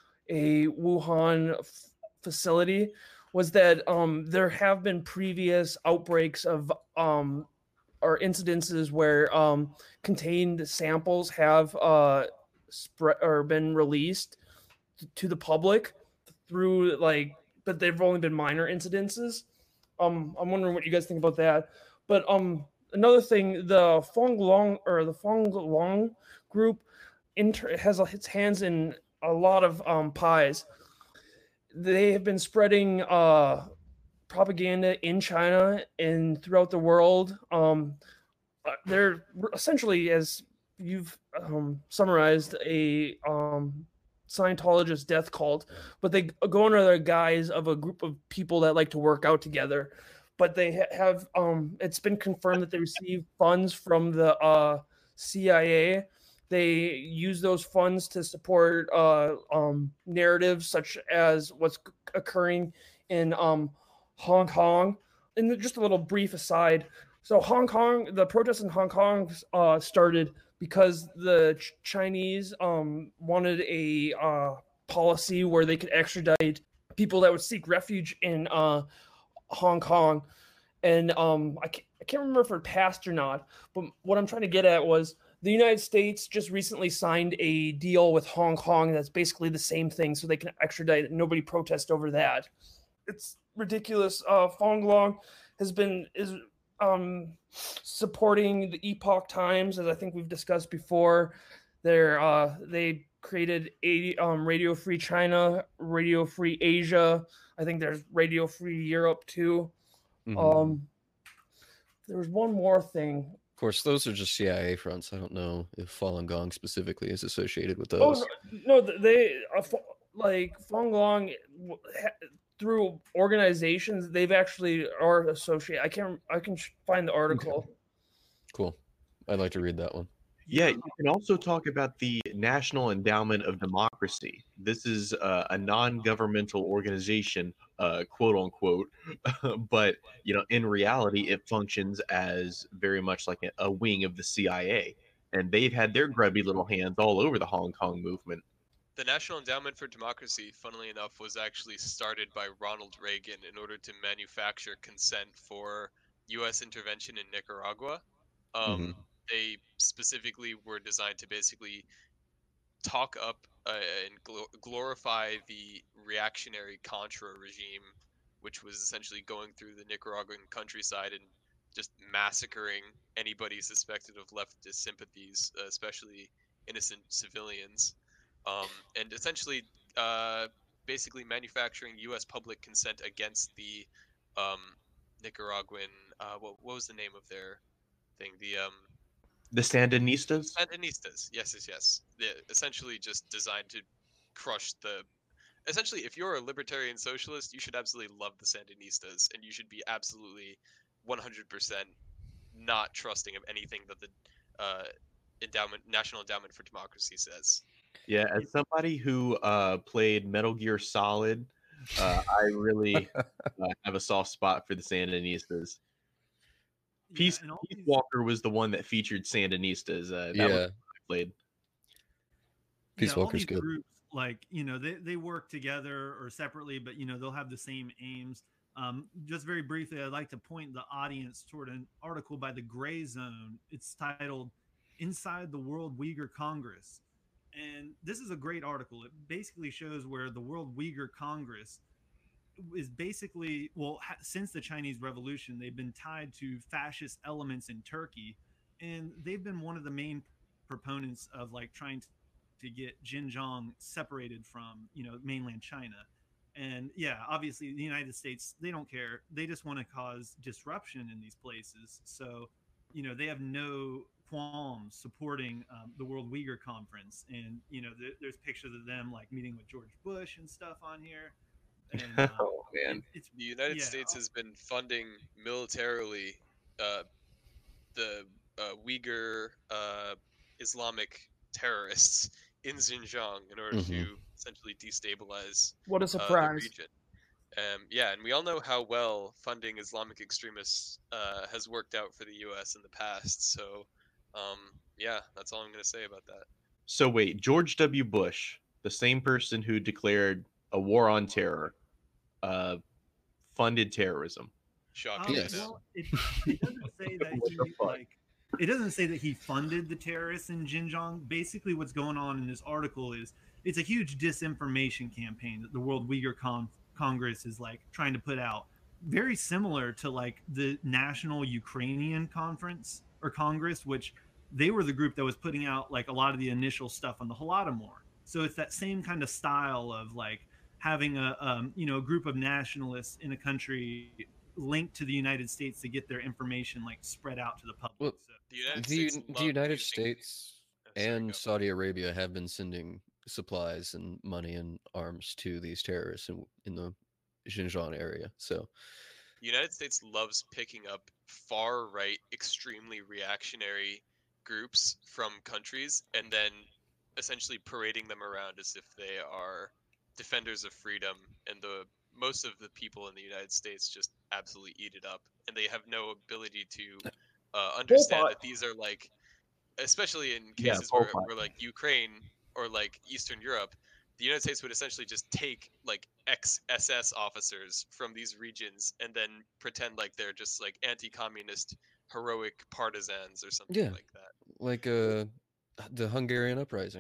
a Wuhan f- facility. Was that um, there have been previous outbreaks of um, or incidences where um, contained samples have uh, spread or been released to the public through like, but they've only been minor incidences. Um, I'm wondering what you guys think about that. But um, another thing, the Fonglong or the Fonglong group inter- has its hands in a lot of um, pies. They have been spreading uh, propaganda in China and throughout the world. Um, uh, they're essentially, as you've um, summarized, a um, Scientologist death cult, but they go under the guise of a group of people that like to work out together. But they ha- have, um, it's been confirmed that they receive funds from the uh, C I A. They use those funds to support uh, um, narratives such as what's c- occurring in um, Hong Kong. And just a little brief aside. So Hong Kong, the protests in Hong Kong uh, started because the Ch- Chinese um, wanted a uh, policy where they could extradite people that would seek refuge in uh, Hong Kong. And um, I, can't, I can't remember if it passed or not, but what I'm trying to get at was the United States just recently signed a deal with Hong Kong that's basically the same thing, so they can extradite. Nobody protest over that. It's ridiculous. Uh, Fonglong has been is um, supporting the Epoch Times, as I think we've discussed before. They're uh, they created a um, Radio Free China, Radio Free Asia. I think there's Radio Free Europe too. Mhm. Um, there was one more thing. Of course, those are just C I A fronts. I don't know if Falun Gong specifically is associated with Oh those. no, no they uh, like Fonglong through organizations. They've actually are associated. I can't. I can find the article. Cool. I'd like to read that one. Yeah, you can also talk about the National Endowment of Democracy. This is uh, a non-governmental organization, uh, quote unquote, but you know, in reality, it functions as very much like a, a wing of the C I A, and they've had their grubby little hands all over the Hong Kong movement. The National Endowment for Democracy, funnily enough, was actually started by Ronald Reagan in order to manufacture consent for U S intervention in Nicaragua. Um, Mhm. They specifically were designed to basically talk up uh, and glo- glorify the reactionary Contra regime, which was essentially going through the Nicaraguan countryside and just massacring anybody suspected of leftist sympathies, uh, especially innocent civilians, um, and essentially uh, basically manufacturing U S public consent against the um, Nicaraguan. Uh, what, what was the name of their thing? The um, The Sandinistas? Sandinistas. Yes, yes, yes. They're essentially just designed to crush the. Essentially, if you're a libertarian socialist, you should absolutely love the Sandinistas, and you should be absolutely one hundred percent not trusting of anything that the uh, endowment, National Endowment for Democracy says. Yeah, as somebody who uh, played Metal Gear Solid, uh, I really uh, have a soft spot for the Sandinistas. Yeah, Peace, and all Peace these, Walker was the one that featured Sandinistas. Uh, that was Yeah, what I played. yeah, Peace all Walker's these good. groups, like, you know, they, they work together or separately, but, you know, they'll have the same aims. Um, just very briefly, I'd like to point the audience toward an article by the Gray Zone. It's titled Inside the World Uyghur Congress. And this is a great article. It basically shows where the World Uyghur Congress is basically, well, ha- since the Chinese Revolution, they've been tied to fascist elements in Turkey, and they've been one of the main proponents of like trying to get Xinjiang separated from, you know, mainland China. And yeah, obviously the United States, they don't care. They just want to cause disruption in these places. So, you know, they have no qualms supporting um, the World Uyghur Conference. And, you know, th- there's pictures of them like meeting with George Bush and stuff on here. And um, Oh it, man, it's, The United yeah, States has been funding militarily uh, the uh, Uyghur uh, Islamic terrorists in Xinjiang in order Mhm. to essentially destabilize What a uh, the surprise. region. Um, yeah, and we all know how well funding Islamic extremists uh, has worked out for the U S in the past. So, um, yeah, that's all I'm going to say about that. so wait, George W. Bush, the same person who declared a war on terror, uh, funded terrorism. Shocking, Um, I Yes. know. well, it, it doesn't say that What the he fuck? like. It doesn't say that he funded the terrorists in Xinjiang. Basically, what's going on in this article is it's a huge disinformation campaign that the World Uyghur Con- Congress is like trying to put out. Very similar to like the National Ukrainian Conference or Congress, which they were the group that was putting out like a lot of the initial stuff on the Holodomor. So it's that same kind of style of like having a um, you know a group of nationalists in a country linked to the United States to get their information like spread out to the public. Well, So The United the, States Un- the love United using. States Oh, sorry, and go. Saudi Arabia have been sending supplies and money and arms to these terrorists in, in the Xinjiang area. So, The United States loves picking up far right, extremely reactionary groups from countries and then essentially parading them around as if they are defenders of freedom. And the most of the people in the United States just absolutely eat it up, and they have no ability to uh, understand Pot. that these are like, especially in Yeah, cases Pol where, Pot. where like Ukraine or like Eastern Europe, the United States would essentially just take like ex S S officers from these regions and then pretend like they're just like anti-communist heroic partisans or something yeah, like that. like uh, the Hungarian uprising.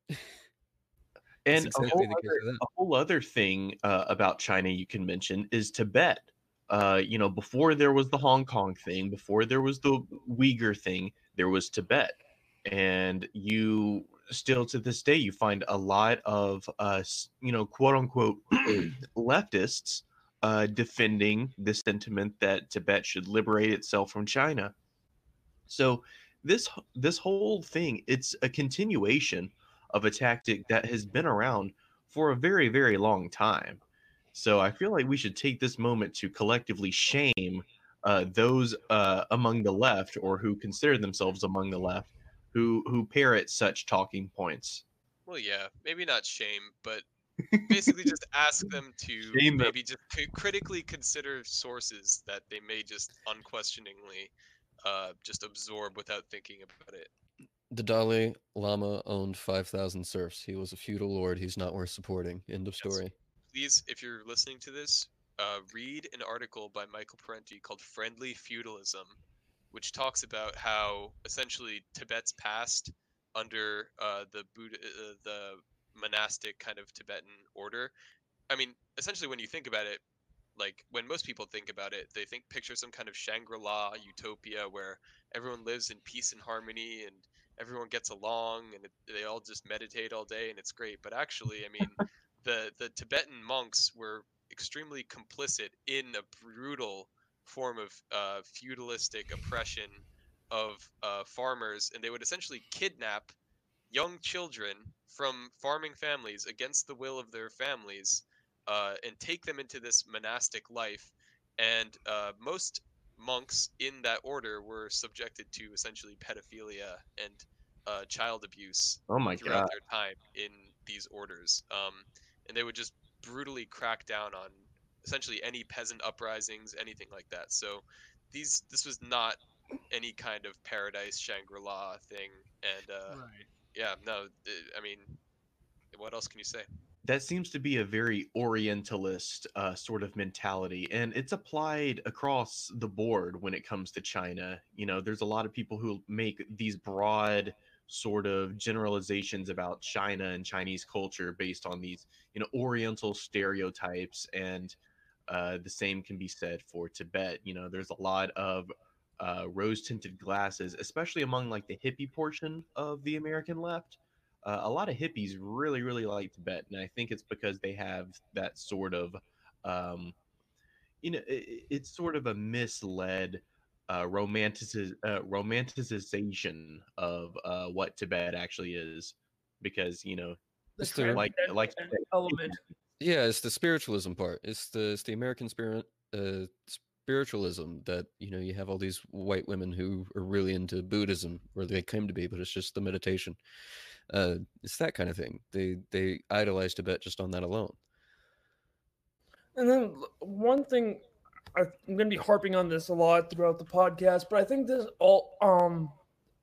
And It's a exactly whole the case other, of that. a whole other thing uh, about China you can mention is Tibet. Uh, you know, before there was the Hong Kong thing, before there was the Uyghur thing, there was Tibet, and you still to this day you find a lot of uh, s- you know, quote unquote leftists uh, defending the sentiment that Tibet should liberate itself from China. So this h- this whole thing, it's a continuation of a tactic that has been around for a very, very long time. So I feel like we should take this moment to collectively shame uh, those uh, among the left or who consider themselves among the left who who parrot such talking points. Well, yeah, maybe not shame, but basically just ask them to Shame them. maybe just c- critically consider sources that they may just unquestioningly uh, just absorb without thinking about it. The Dalai Lama owned five thousand serfs. He was a feudal lord. He's not worth supporting. End of Yes. story. Please, if you're listening to this, uh, read an article by Michael Parenti called Friendly Feudalism, which talks about how essentially Tibet's past under uh, the Buddha, uh, the monastic kind of Tibetan order. I mean, essentially, when you think about it, like when most people think about it, they think picture some kind of Shangri-La utopia where everyone lives in peace and harmony and everyone gets along and it, they all just meditate all day and it's great. But actually, I mean, the the Tibetan monks were extremely complicit in a brutal form of uh, feudalistic oppression of uh, farmers, and they would essentially kidnap young children from farming families against the will of their families uh, and take them into this monastic life. And uh, most monks in that order were subjected to essentially pedophilia and uh, child abuse Oh my throughout god. their time in these orders. Um, and they would just brutally crack down on essentially any peasant uprisings, anything like that. So these this was not any kind of paradise Shangri-La thing. And uh, Right. yeah, no, th- I mean, what else can you say? That seems to be a very orientalist uh, sort of mentality, and it's applied across the board when it comes to China. You know, there's a lot of people who make these broad sort of generalizations about China and Chinese culture based on these, you know, oriental stereotypes, and uh, the same can be said for Tibet. You know, there's a lot of uh, rose tinted glasses, especially among like the hippie portion of the American left. Uh, a lot of hippies really, really like Tibet, and I think it's because they have that sort of, um, you know, it, it's sort of a misled uh, romantici- uh, romanticization of uh, what Tibet actually is, because you know, The It's the like like transcendent element. yeah, it's the spiritualism part. It's the it's the American spirit uh spiritualism that, you know, you have all these white women who are really into Buddhism, or they claim to be, but it's just the meditation. Uh it's that kind of thing. They they idolize Tibet just on that alone. And then l- one thing I- I'm going to be harping on this a lot throughout the podcast, but I think this all um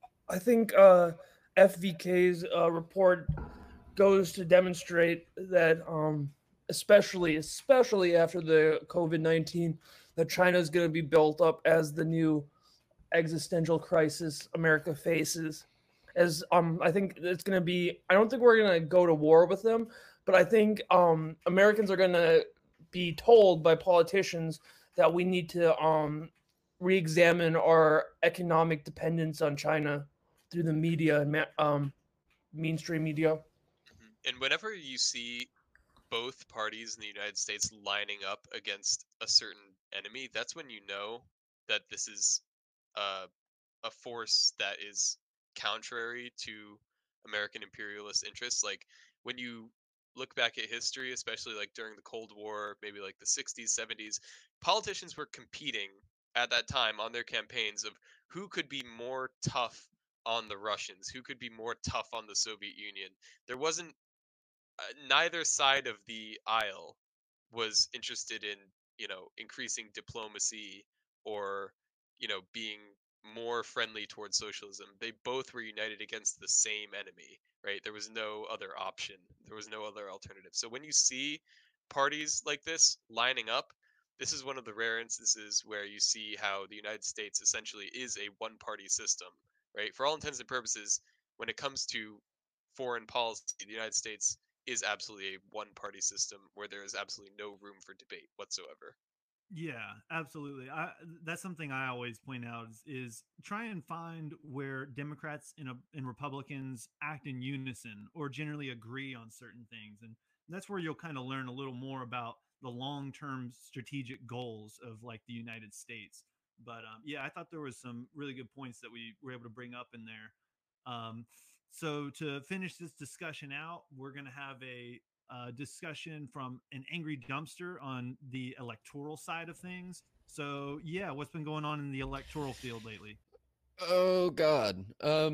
I think uh F V K's uh, report goes to demonstrate that um especially especially after the COVID nineteen, that China is going to be built up as the new existential crisis America faces. As um I think it's going to be, I don't think we're going to go to war with them, but I think um Americans are going to be told by politicians that we need to um re-examine our economic dependence on China through the media and ma- um mainstream media. Mhm. And whenever you see both parties in the United States lining up against a certain enemy, that's when you know that this is uh, a force that is contrary to American imperialist interests. Like when you look back at history, especially like during the Cold War, maybe like the sixties, seventies, politicians were competing at that time on their campaigns of who could be more tough on the Russians, who could be more tough on the Soviet Union. There wasn't uh, neither side of the aisle was interested in, you know, increasing diplomacy or, you know, being more friendly towards socialism. They both were united against the same enemy, right? There was no other option. There was no other alternative. So when you see parties like this lining up, this is one of the rare instances where you see how the United States essentially is a one party system, right? For all intents and purposes, when it comes to foreign policy, the United States is absolutely a one party system where there is absolutely no room for debate whatsoever. Yeah, absolutely. I that's something I always point out is, is try and find where Democrats and, a- and Republicans act in unison or generally agree on certain things, and that's where you'll kind of learn a little more about the long-term strategic goals of like the United States. But um, yeah, I thought there was some really good points that we were able to bring up in there. Um, so to finish this discussion out, we're going to have a uh, discussion from an angry dumpster on the electoral side of things. So, yeah, what's been going on in the electoral field lately? Oh God. Um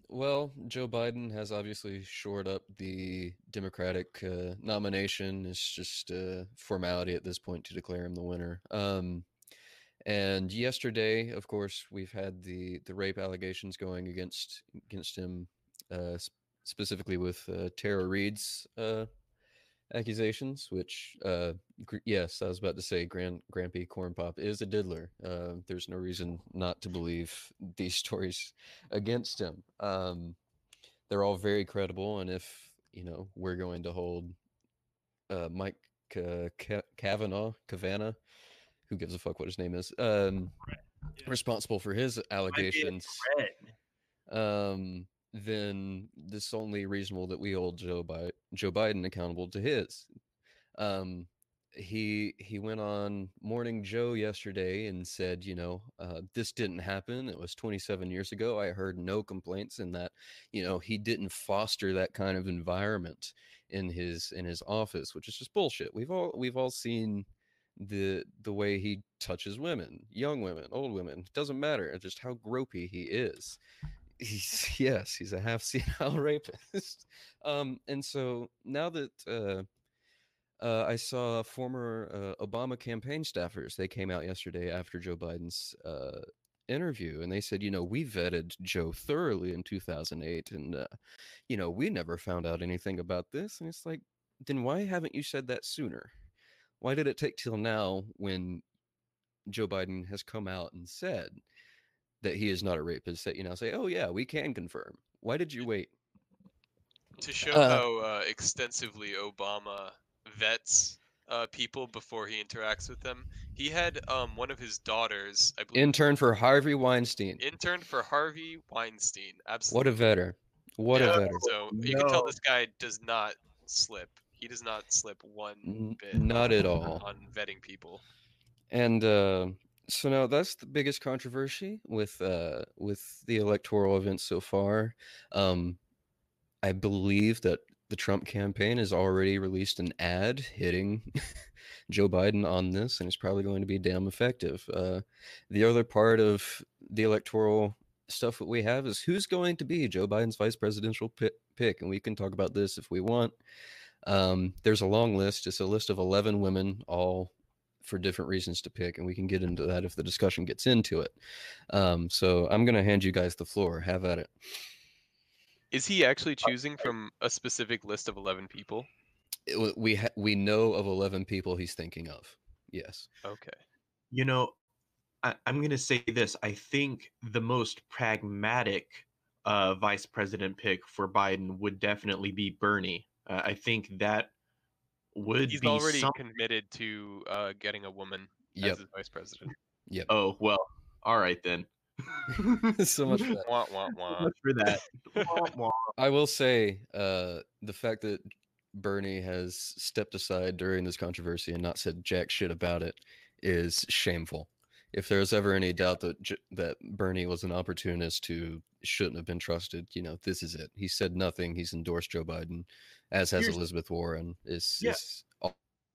Well, Joe Biden has obviously shored up the Democratic uh, nomination. It's just a formality at this point to declare him the winner. Um, and yesterday, of course, we've had the the rape allegations going against against him, uh, sp- specifically with uh, Tara Reid's uh, accusations. Which, uh, gr- yes, I was about to say, Grand Grampy Corn Pop is a diddler. Uh, there's no reason not to believe these stories against him. Um, they're all very credible, and if you know we're going to hold uh, Mike Ca- Ca- Kavanaugh, Kavanaugh, who gives a fuck what his name is, um, Yeah. responsible for his Might be allegations, red. um, then it's only reasonable that we hold Joe Bi- Joe Biden accountable to his. Um, he he went on Morning Joe yesterday and said, you know, uh, this didn't happen. It was twenty-seven years ago. I heard no complaints, and that, you know, he didn't foster that kind of environment in his in his office, which is just bullshit. We've all we've all seen the the way he touches women, young women, old women. It doesn't matter. It's just how gropey he is. He's yes, he's a half senile rapist. Um, and so now that uh, uh, I saw former uh, Obama campaign staffers. They came out yesterday after Joe Biden's uh, interview, and they said, you know, we vetted Joe thoroughly in two thousand eight, and uh, you know, we never found out anything about this. And it's like, then why haven't you said that sooner? Why did it take till now when Joe Biden has come out and said that he is not a rapist? That you know, say, oh yeah, we can confirm. Why did you wait? To show Uh, how uh, extensively Obama vets uh, people before he interacts with them, he had um, one of his daughters, I believe, intern for Harvey Weinstein. interned for Harvey Weinstein. What Absolutely. a vetter! What Yeah, a vetter! so you can tell No. this guy does not slip. He does not slip one N- bit not at all. on vetting people. And uh, so now that's the biggest controversy with uh, with the electoral events so far. Um, I believe that the Trump campaign has already released an ad hitting Joe Biden on this, and it's probably going to be damn effective. Uh, the other part of the electoral stuff that we have is who's going to be Joe Biden's vice presidential pi- pick, and we can talk about this if we want. Um, there's a long list. It's a list of eleven women, all for different reasons to pick, and we can get into that if the discussion gets into it. Um, so I'm going to hand you guys the floor. Have at it. Is he actually choosing from a specific list of eleven people? It w- we ha- we know of eleven people he's thinking of. Yes. Okay. You know, I, I'm going to say this. I think the most pragmatic uh, vice president pick for Biden would definitely be Bernie. Uh, I think that would He's be already some. committed to uh, getting a woman Yep. as his vice president. Yep. Oh well, all right then. So much for that. Wah, wah, So wah. much for that. Wah, wah. I will say uh, the fact that Bernie has stepped aside during this controversy and not said jack shit about it is shameful. If there was ever any doubt that J- that Bernie was an opportunist who shouldn't have been trusted, you know, this is it. He said nothing. He's endorsed Joe Biden, as has Here's- Elizabeth Warren. Is Yeah. is all-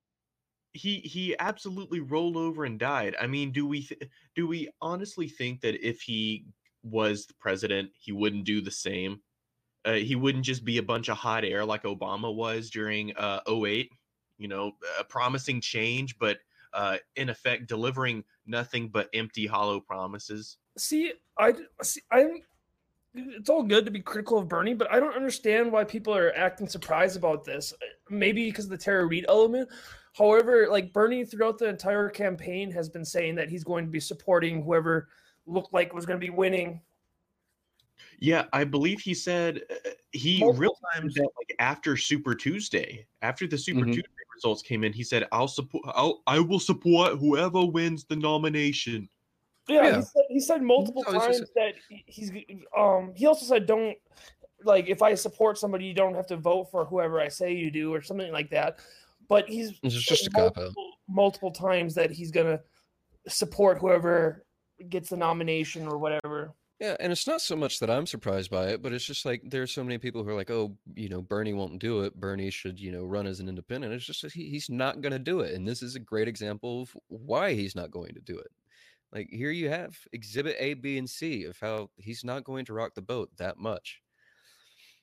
he he absolutely rolled over and died. I mean, do we th- do we honestly think that if he was the president, he wouldn't do the same? Uh, he wouldn't just be a bunch of hot air like Obama was during uh, oh eight, you know, uh, promising change, but uh, in effect delivering nothing but empty, hollow promises. See, I d- see. I'm. It's all good to be critical of Bernie, but I don't understand why people are acting surprised about this. Maybe because of the Tara Reid element. However, like Bernie throughout the entire campaign has been saying that he's going to be supporting whoever looked like was going to be winning. Yeah, I believe he said uh, he Multiple realized times. that like after Super Tuesday, after the Super Mhm. Tuesday results came in, he said, "I'll support. I'll I will support whoever wins the nomination." Yeah, Yeah. He, said, he said multiple always just- times that he- he's. Um, he also said, "Don't like if I support somebody, you don't have to vote for whoever I say you do, or something like that." But he's It's said just a cop out. multiple, multiple times that he's gonna support whoever gets the nomination or whatever. Yeah, and it's not so much that I'm surprised by it, but it's just like there's so many people who are like, oh, you know, Bernie won't do it. Bernie should, you know, run as an independent. It's just that he, he's not going to do it. And this is a great example of why he's not going to do it. Like here you have exhibit A, B, and C of how he's not going to rock the boat that much.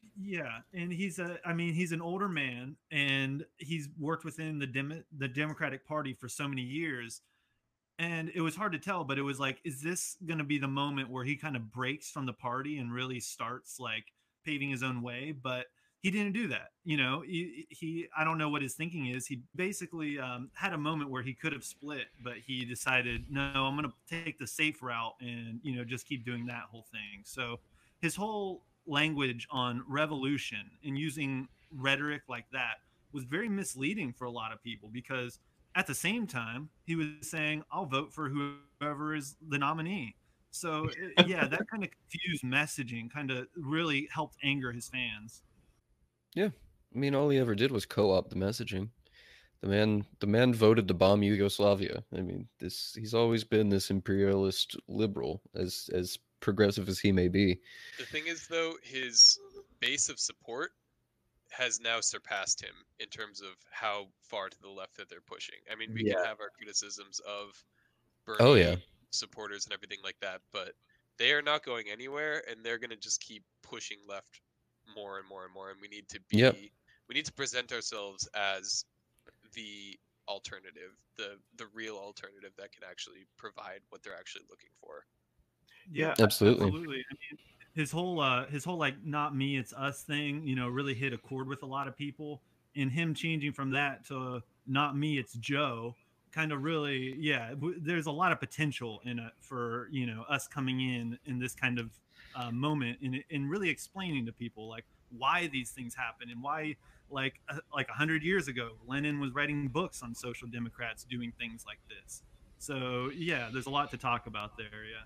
Yeah, and he's a I mean, he's an older man and he's worked within the Dem- the Democratic Party for so many years, and it was hard to tell, but it was like, is this going to be the moment where he kind of breaks from the party and really starts like paving his own way? But he didn't do that. You know, he, he I don't know what his thinking is. He basically um, had a moment where he could have split, but he decided, no, I'm going to take the safe route and, you know, just keep doing that whole thing. So his whole language on revolution and using rhetoric like that was very misleading for a lot of people, because at the same time he was saying, I'll vote for whoever is the nominee. So yeah, that kind of confused messaging kind of really helped anger his fans. Yeah, I mean, all he ever did was co-opt the messaging. The man, the man voted to bomb Yugoslavia. I mean, this he's always been this imperialist liberal, as as progressive as he may be. The thing is, though, his base of support has now surpassed him in terms of how far to the left that they're pushing. I mean, we Yeah. can have our criticisms of Bernie Oh, yeah. supporters and everything like that, but they are not going anywhere, and they're going to just keep pushing left more and more and more. And we need to be, Yep. we need to present ourselves as the alternative, the the real alternative that can actually provide what they're actually looking for. Yeah, Absolutely. Absolutely. I mean, his whole uh his whole like not me it's us thing, you know, really hit a chord with a lot of people. And him changing from that to not me it's Joe kind of really, yeah, w- there's a lot of potential in it for, you know, us coming in in this kind of uh, moment and and really explaining to people like why these things happen and why like uh, like a hundred years ago Lenin was writing books on social democrats doing things like this. So yeah, there's a lot to talk about there. Yeah.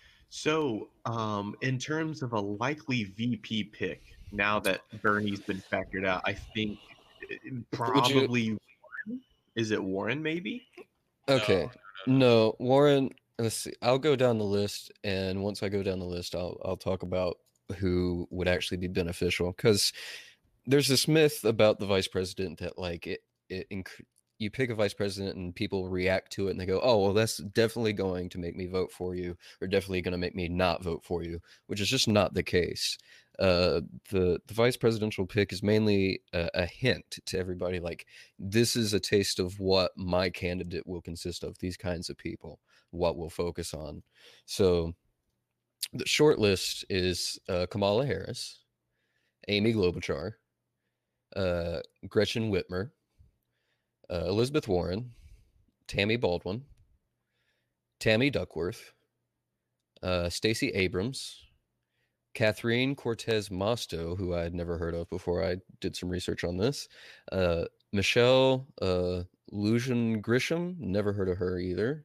So, um, in terms of a likely V P pick, now that Bernie's been factored out, I think uh, Would you? probably Warren. Is it Warren? Maybe. Okay. No, no, No, Warren. Let's see. I'll go down the list, and once I go down the list, I'll I'll talk about who would actually be beneficial. Because there's this myth about the vice president that like it it inc- you pick a vice president and people react to it and they go, oh well, that's definitely going to make me vote for you, or definitely going to make me not vote for you, which is just not the case. Uh, the the vice presidential pick is mainly a, a hint to everybody, like this is a taste of what my candidate will consist of. These kinds of people, what we'll focus on. So the short list is uh, Kamala Harris, Amy Klobuchar, uh, Gretchen Whitmer, uh, Elizabeth Warren, Tammy Baldwin, Tammy Duckworth, uh, Stacey Abrams, Catherine Cortez Masto, who I had never heard of before I did some research on this, uh, Michelle uh, Lujan Grisham, never heard of her either,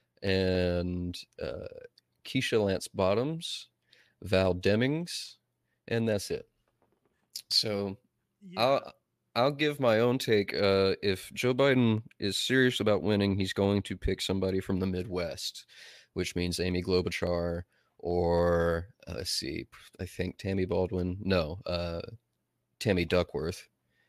and uh, Keisha Lance Bottoms, Val Demings, and that's it. So Yeah. I'll I'll give my own take. Uh, if Joe Biden is serious about winning, he's going to pick somebody from the Midwest, which means Amy Klobuchar or uh, let's see, I think Tammy Baldwin. No, uh, Tammy Duckworth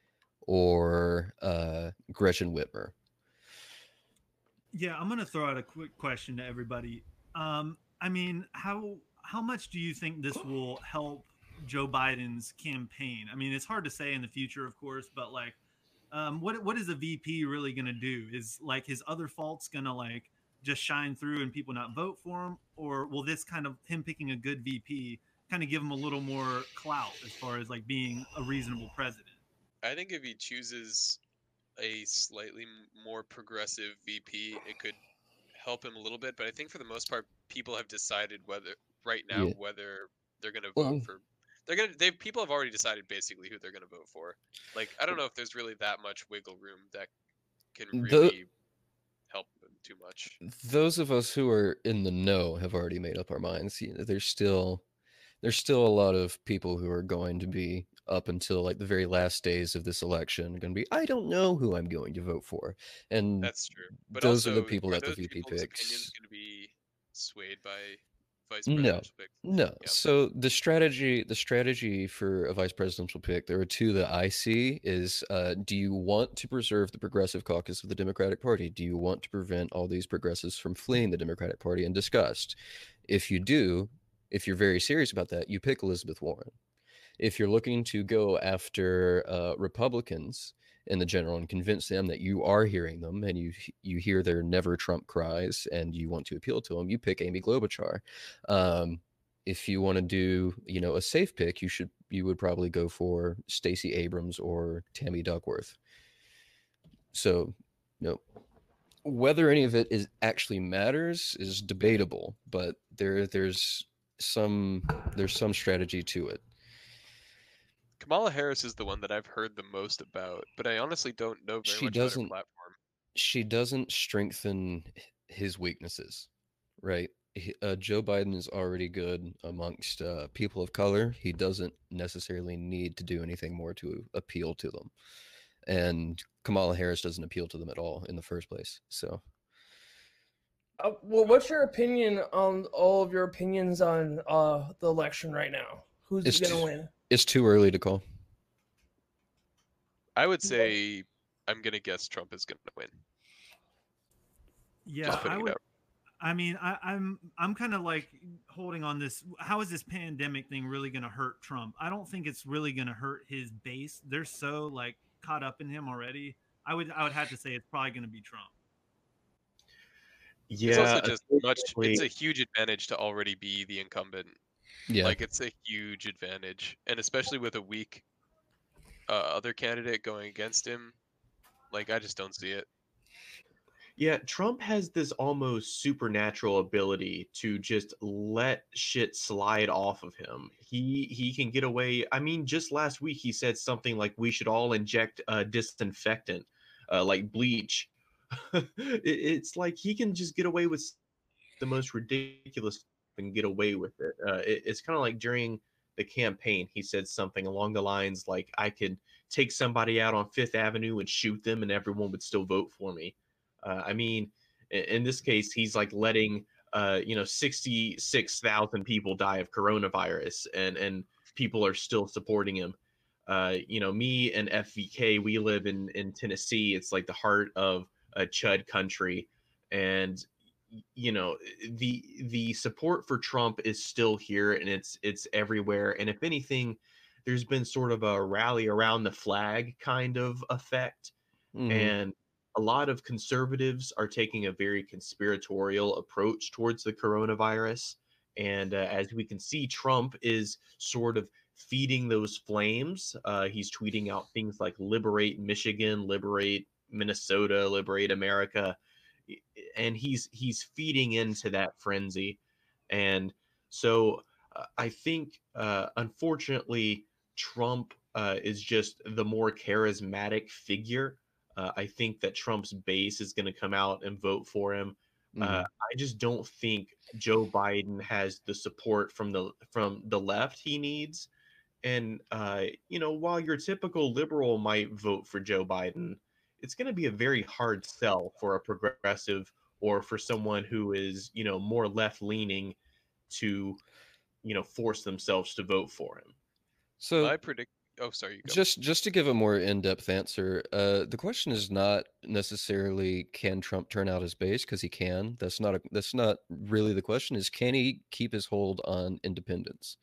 or uh, Gretchen Whitmer. Yeah, I'm gonna throw out a quick question to everybody. Um, I mean, how how much do you think this will help Joe Biden's campaign? I mean, it's hard to say in the future, of course, but like, um, what what is a V P really gonna do? Is like his other faults gonna like just shine through and people not vote for him, or will this kind of him picking a good V P kind of give him a little more clout as far as like being a reasonable president? I think if he chooses a slightly m- more progressive V P, it could help him a little bit. But I think for the most part, people have decided whether right now Yeah. whether they're going to vote Well, for. They're gonna. They people have already decided basically who they're going to vote for. Like I don't know if there's really that much wiggle room that can the really help them too much. those of us who are in the know have already made up our minds. You know, there's still there's still a lot of people who are going to be up until like the very last days of this election going to be, I don't know who I'm going to vote for, and That's true. But those are also, the people are that the those V P people's opinions picks. going to be swayed by vice No, presidential picks? no. Yeah. So the strategy, the strategy for a vice presidential pick, there are two that I see is, uh, do you want to preserve the progressive caucus of the Democratic Party? Do you want to prevent all these progressives from fleeing the Democratic Party in disgust? If you do, if you're very serious about that, you pick Elizabeth Warren. If you're looking to go after uh, Republicans in the general and convince them that you are hearing them and you you hear their never Trump cries and you want to appeal to them, you pick Amy Klobuchar. Um, if you want to do, you know, a safe pick, you should you would probably go for Stacey Abrams or Tammy Duckworth. So, you know, whether any of it is actually matters is debatable, but there there's some there's some strategy to it. Kamala Harris is the one that I've heard the most about, but I honestly don't know very She much about her doesn't platform. she doesn't strengthen his weaknesses, right? He- Uh, Joe Biden is already good amongst uh, people of color. He doesn't necessarily need to do anything more to appeal to them. And Kamala Harris doesn't appeal to them at all in the first place. So Uh, well, what's your opinion on all of your opinions on uh, the election right now? Who's It's going to too- win? it's too early to call. I would say I'm gonna guess Trump is gonna win. Yeah, Just putting I it would. out. I mean, I, I'm I'm kind of like holding on this. How is this pandemic thing really going to hurt Trump? I don't think it's really going to hurt his base. They're so like caught up in him already. I would I would have to say it's probably going to be Trump. It's Yeah, also just much. It's unfortunately- a huge advantage to already be the incumbent. Yeah. Like it's a huge advantage, and especially with a weak uh, other candidate going against him, like I just don't see it. Yeah, Trump has this almost supernatural ability to just let shit slide off of him. He he can get away. I mean, just last week he said something like we should all inject uh, disinfectant, uh, like bleach. it, it's like he can just get away with the most ridiculous stuff and get away with it. Uh, it it's kind of like during the campaign, he said something along the lines like, "I could take somebody out on Fifth Avenue and shoot them, and everyone would still vote for me." Uh, I mean, in, in this case, he's like letting uh, you know sixty-six thousand people die of coronavirus, and and people are still supporting him. Uh, you know, me and F V K, we live in in Tennessee. It's like the heart of a Chud country, and you know the the support for Trump is still here, and it's it's everywhere. And if anything, there's been sort of a rally around the flag kind of effect. Mhm. And a lot of conservatives are taking a very conspiratorial approach towards the coronavirus. And uh, as we can see, Trump is sort of feeding those flames. Uh, he's tweeting out things like liberate Michigan, liberate Minnesota, liberate America. And he's he's feeding into that frenzy. And so uh, I think, uh, unfortunately, Trump uh, is just the more charismatic figure. Uh, I think that Trump's base is going to come out and vote for him. Uh, Mhm. I just don't think Joe Biden has the support from the from the left he needs. And uh, you know, while your typical liberal might vote for Joe Biden, it's going to be a very hard sell for a progressive or for someone who is, you know, more left leaning to, you know, force themselves to vote for him. So I predict. Oh, sorry, you go. Just just to give a more in-depth answer, uh, the question is not necessarily can Trump turn out his base, because he can. That's not a, that's not really the question. Is can he keep his hold on independents?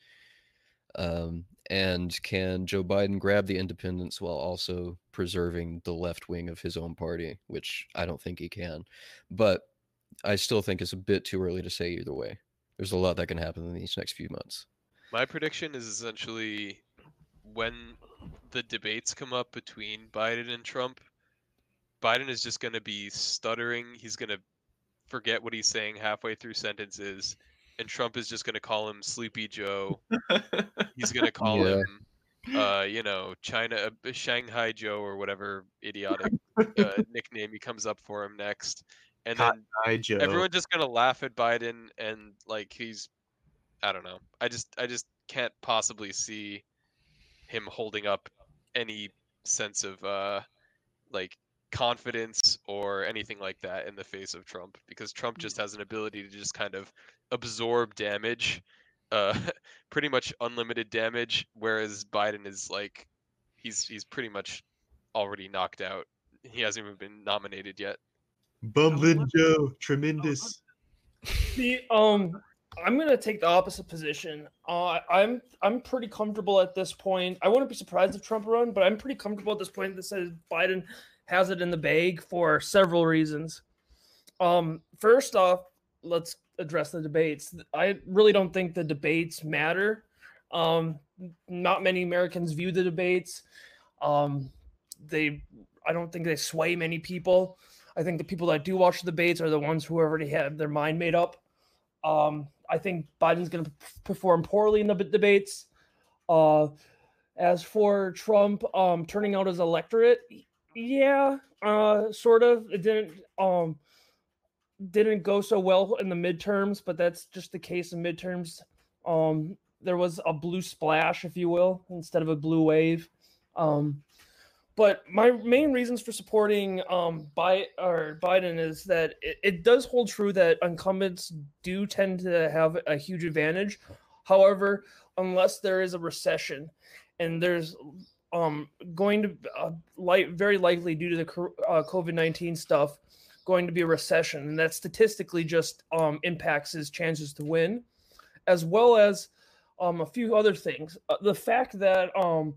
Um, and can Joe Biden grab the independents while also preserving the left wing of his own party, which I don't think he can. But I still think it's a bit too early to say either way. There's a lot that can happen in these next few months. My prediction is essentially when the debates come up between Biden and Trump, Biden is just going to be stuttering. He's going to forget what he's saying halfway through sentences, and Trump is just going to call him Sleepy Joe. He's going to call Yeah. him, uh, you know, China, uh, Shanghai Joe, or whatever idiotic uh, nickname he comes up for him next. And then Hi, Joe. everyone's just going to laugh at Biden, and like he's, I don't know. I just, I just can't possibly see him holding up any sense of uh like confidence or anything like that in the face of Trump, because Trump just has an ability to just kind of absorb damage, uh pretty much unlimited damage, whereas Biden is like he's he's pretty much already knocked out. He hasn't even been nominated yet. Bumbling love- Joe, tremendous. The um I'm gonna take the opposite position. Uh, I'm I'm pretty comfortable at this point. I wouldn't be surprised if Trump run, but I'm pretty comfortable at this point that says Biden has it in the bag for several reasons. Um, first off, let's address the debates. I really don't think the debates matter. Um, not many Americans view the debates. Um, they, I don't think they sway many people. I think the people that do watch the debates are the ones who already have their mind made up. Um, I think Biden's going to perform poorly in the debates. Uh, as for Trump um, turning out his electorate, yeah, uh, sort of. It didn't um, didn't go so well in the midterms, but that's just the case in midterms. Um, there was a blue splash, if you will, instead of a blue wave. Um, But my main reasons for supporting um, Bi- or Biden is that it, it does hold true that incumbents do tend to have a huge advantage. However, unless there is a recession, and there's um, going to uh, light, very likely due to the uh, COVID nineteen stuff, going to be a recession, and that statistically just um, impacts his chances to win, as well as um, a few other things. Uh, the fact that um,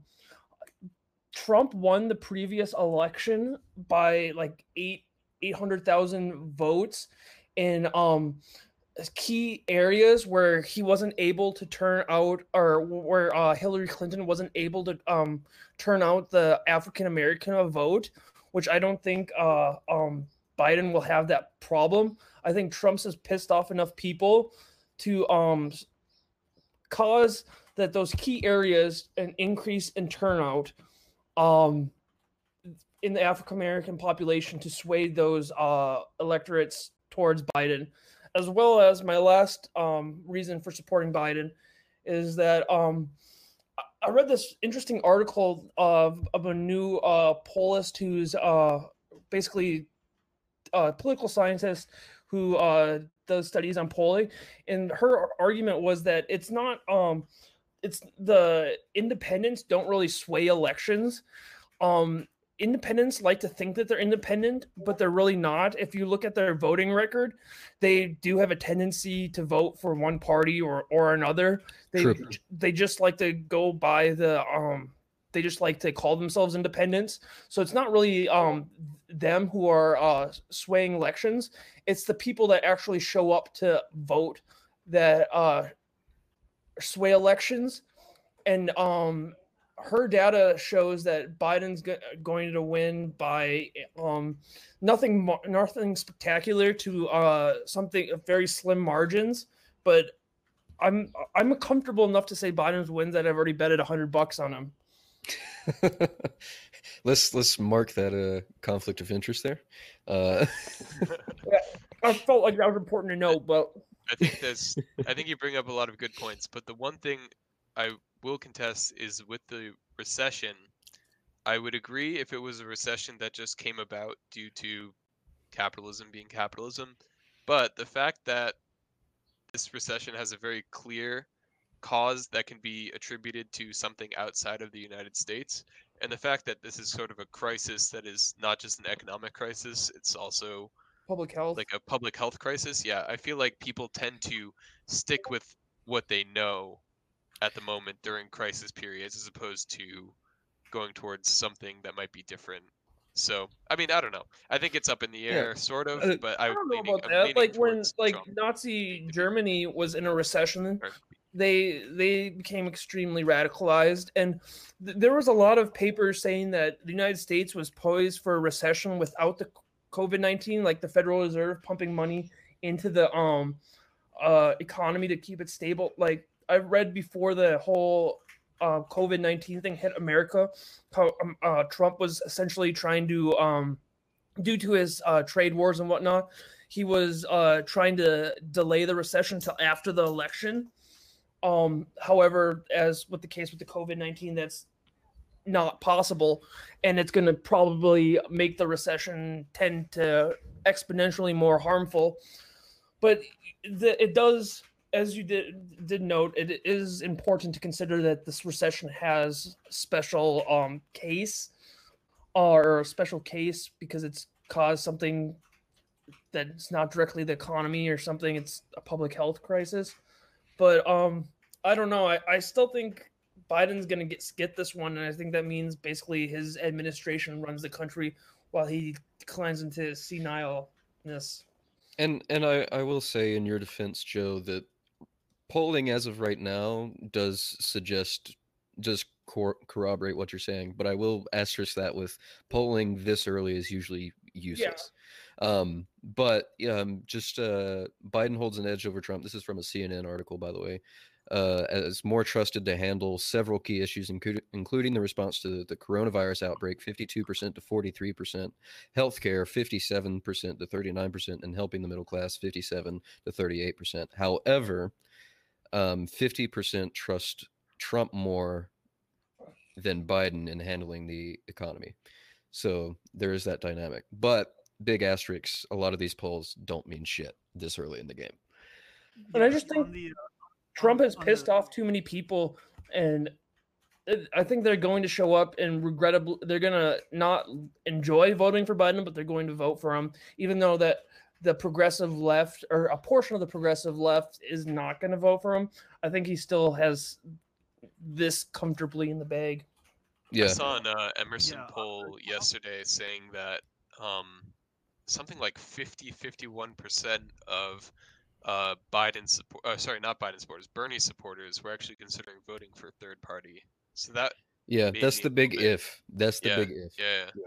Trump won the previous election by like eight eight hundred thousand votes in um key areas where he wasn't able to turn out, or where uh, Hillary Clinton wasn't able to um turn out the African American vote, which I don't think uh um Biden will have that problem. I think Trump's has pissed off enough people to um cause that those key areas an increase in turnout um in the African American population to sway those uh electorates towards Biden. As well as my last um reason for supporting Biden is that um I read this interesting article of of a new uh pollist who's uh basically a political scientist who uh does studies on polling, and her argument was that it's not um it's the independents don't really sway elections. Um, independents like to think that they're independent, but they're really not. If you look at their voting record, they do have a tendency to vote for one party or or another. They True. they just like to go by the um. They just like to call themselves independents. So it's not really um them who are uh, swaying elections. It's the people that actually show up to vote that uh sway elections. And um her data shows that Biden's go- going to win by um nothing mo- nothing spectacular to uh something very slim margins, but i'm i'm comfortable enough to say Biden's wins that I've already betted a hundred bucks on him. let's let's mark that uh conflict of interest there. uh Yeah, I felt like that was important to know, but I think that's I think you bring up a lot of good points, but the one thing I will contest is with the recession. I would agree if it was a recession that just came about due to capitalism being capitalism, but the fact that this recession has a very clear cause that can be attributed to something outside of the United States, and the fact that this is sort of a crisis that is not just an economic crisis, it's also public health. like a public health crisis. Yeah, I feel like people tend to stick with what they know at the moment during crisis periods as opposed to going towards something that might be different. So, I mean, I don't know. I think it's up in the Yeah. air, sort of, Uh, but I, I would don't know leaning, about I'm that. leaning Like when towards like Trump. Nazi Germany was in a recession, Or- they they became extremely radicalized, and th- there was a lot of papers saying that the United States was poised for a recession without the COVID nineteen, like the Federal Reserve pumping money into the um uh economy to keep it stable. Like I've read before the whole uh, COVID nineteen thing hit America, how um, uh, Trump was essentially trying to um due to his uh, trade wars and whatnot, he was uh, trying to delay the recession until after the election. Um, however, as with the case with the COVID nineteen, that's not possible, and it's going to probably make the recession tend to exponentially more harmful. But the, it does, as you did did note, it is important to consider that this recession has special um, case or a special case because it's caused something that's not directly the economy or something. It's a public health crisis. but um, I don't know. I, I still think Biden's gonna get get this one, and I think that means basically his administration runs the country while he declines into senileness. And and I, I will say in your defense, Joe, that polling as of right now does suggest just cor- corroborate what you're saying, but I will asterisk that with polling this early is usually useless. Yeah. Um, but um, just uh, Biden holds an edge over Trump. This is from a C N N article, by the way. Uh, as more trusted to handle several key issues, including including the response to the coronavirus outbreak, fifty-two percent to forty-three percent, healthcare, fifty-seven percent to thirty-nine percent, and helping the middle class, fifty-seven to thirty-eight percent. However, um, fifty percent trust Trump more than Biden in handling the economy. So there is that dynamic. But big asterisks, a lot of these polls don't mean shit this early in the game. And I just think the, uh, Trump has pissed the... off too many people, and I think they're going to show up and regrettably they're going to not enjoy voting for Biden, but they're going to vote for him, even though that the progressive left or a portion of the progressive left is not going to vote for him. I think he still has this comfortably in the bag. Yeah. I saw an uh, Emerson yeah. poll yesterday saying that um, something like fifty, fifty-one percent of uh, Biden support, uh, sorry, not Biden supporters, Bernie supporters were actually considering voting for a third party. So that yeah, that's the big if. That's the yeah, big if. Yeah. yeah.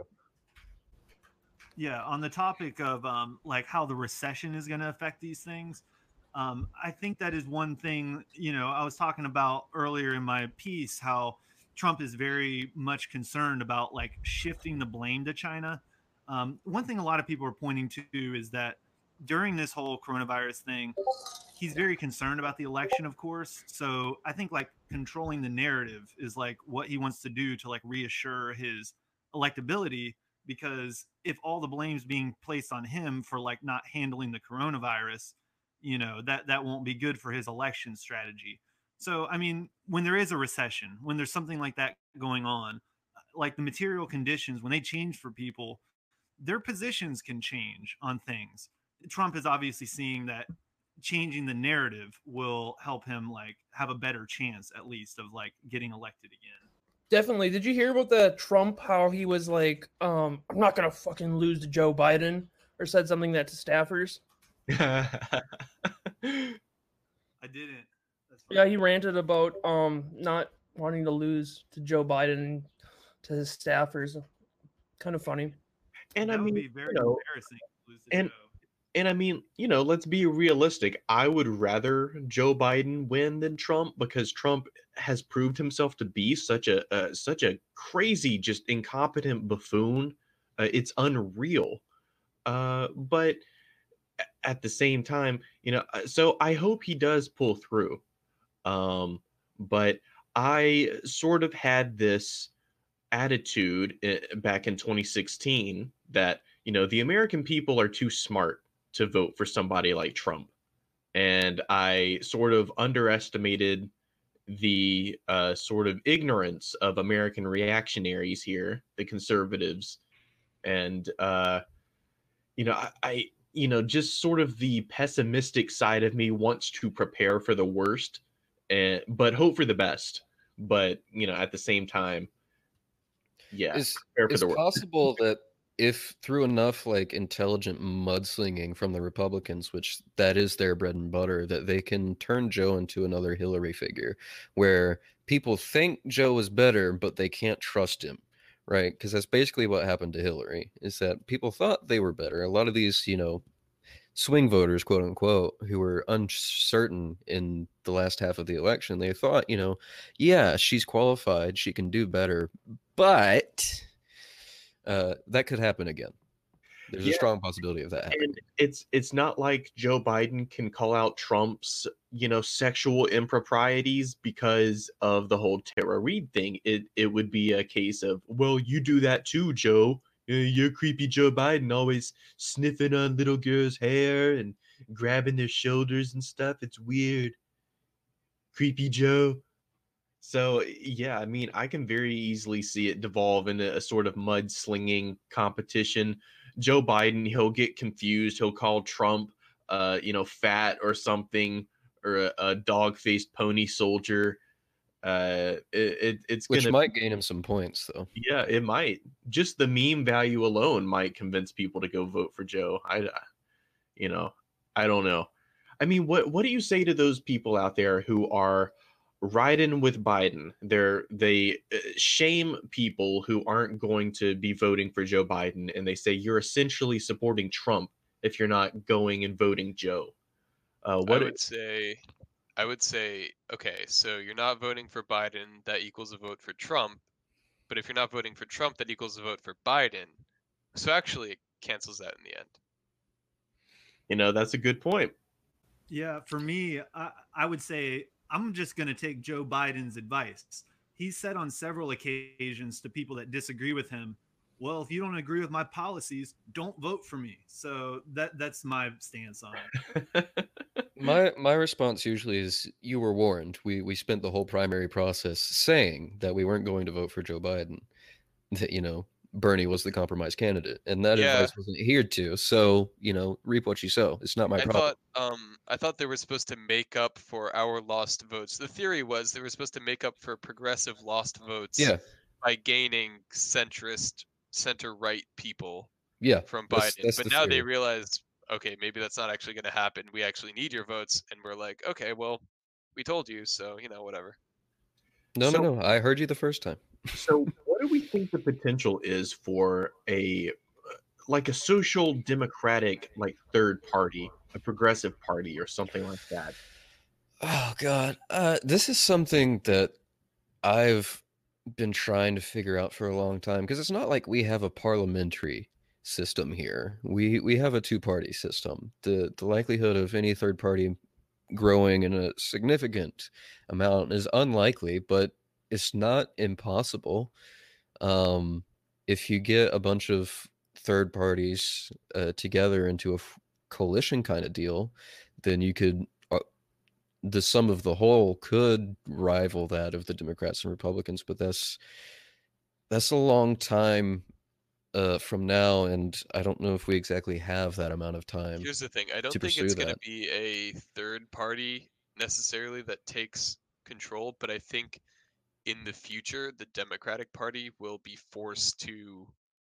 Yeah, on the topic of um, like how the recession is going to affect these things, um, I think that is one thing, you know, I was talking about earlier in my piece, how Trump is very much concerned about like shifting the blame to China. Um, one thing a lot of people are pointing to is that during this whole coronavirus thing, he's very concerned about the election, of course. So I think like controlling the narrative is like what he wants to do to like reassure his electability. Because if all the blame's being placed on him for like not handling the coronavirus, you know, that, that won't be good for his election strategy. So, I mean, when there is a recession, when there's something like that going on, like the material conditions, when they change for people, their positions can change on things. Trump is obviously seeing that changing the narrative will help him like have a better chance, at least, of like getting elected again. Definitely. Did you hear about the Trump, how he was like, um, I'm not going to fucking lose to Joe Biden, or said something that to staffers? I didn't. Yeah, he ranted about um not wanting to lose to Joe Biden to his staffers. Kind of funny. And that I mean, would be very you know, embarrassing to lose to and, Joe. And I mean, you know, let's be realistic. I would rather Joe Biden win than Trump because Trump has proved himself to be such a uh, such a crazy, just incompetent buffoon. Uh, it's unreal. Uh, but at the same time, you know, so I hope he does pull through. Um, but I sort of had this attitude back in twenty sixteen that, you know, the American people are too smart to vote for somebody like Trump. And I sort of underestimated the uh, sort of ignorance of American reactionaries here, the conservatives. And, uh, you know, I, I, you know, just sort of the pessimistic side of me wants to prepare for the worst, and but hope for the best. But, you know, at the same time, yeah, it's, prepare for it's the worst. possible that if through enough like intelligent mudslinging from the Republicans, which that is their bread and butter, that they can turn Joe into another Hillary figure where people think Joe is better, but they can't trust him, right? Because that's basically what happened to Hillary, is that people thought they were better. A lot of these, you know, swing voters, quote unquote, who were uncertain in the last half of the election, they thought, you know, yeah, she's qualified, she can do better, but uh, that could happen again. There's yeah. a strong possibility of that happening. And it's it's not like Joe Biden can call out Trump's, you know, sexual improprieties because of the whole Tara Reid thing. It it would be a case of, well, you do that too, Joe. You're creepy Joe Biden, always sniffing on little girls' hair and grabbing their shoulders and stuff. It's weird. Creepy Joe. So, yeah, I mean, I can very easily see it devolve into a sort of mudslinging competition. Joe Biden, he'll get confused. He'll call Trump, uh, you know, fat or something, or a, a dog-faced pony soldier. Uh, it, it it's Which gonna might gain him some points, though. yeah, it might. Just the meme value alone might convince people to go vote for Joe. I, you know, I don't know. I mean, what what do you say to those people out there who are riding with Biden? They're they uh, shame people who aren't going to be voting for Joe Biden, and they say you're essentially supporting Trump if you're not going and voting Joe. Uh, I what? would say, I would say, okay, so you're not voting for Biden, that equals a vote for Trump. But if you're not voting for Trump, that equals a vote for Biden. So actually, it cancels that in the end. You know, that's a good point. Yeah, for me, I, I would say I'm just going to take Joe Biden's advice. He said on several occasions to people that disagree with him, well, if you don't agree with my policies, don't vote for me. So that that's my stance on it. My my response usually is, you were warned. We we spent the whole primary process saying that we weren't going to vote for Joe Biden. That, you know, Bernie was the compromise candidate, and that Yeah. advice wasn't adhered to. So, you know, reap what you sow. It's not my I problem. thought, um, I thought they were supposed to make up for our lost votes. The theory was they were supposed to make up for progressive lost votes Yeah, by gaining centrist, center-right people yeah. from That's Biden. that's But the now they theory. realized, okay, maybe that's not actually going to happen. We actually need your votes, and we're like, okay, well, we told you, so you know, whatever. No, So- no, no. I heard you the first time. So, what do we think the potential is for a like a social democratic like third party, a progressive party, or something like that? Oh God, uh, this is something that I've been trying to figure out for a long time, because it's not like we have a parliamentary system here. We we have a two-party system. The the likelihood of any third party growing in a significant amount is unlikely, but it's not impossible. Um, if you get a bunch of third parties uh, together into a f- coalition kind of deal, then you could uh, the sum of the whole could rival that of the Democrats and Republicans, but that's that's a long time uh, from now, and I don't know if we exactly have that amount of time. Here's the thing. I don't to think pursue it's going to that. be a third party necessarily that takes control, but I think in the future, the Democratic Party will be forced to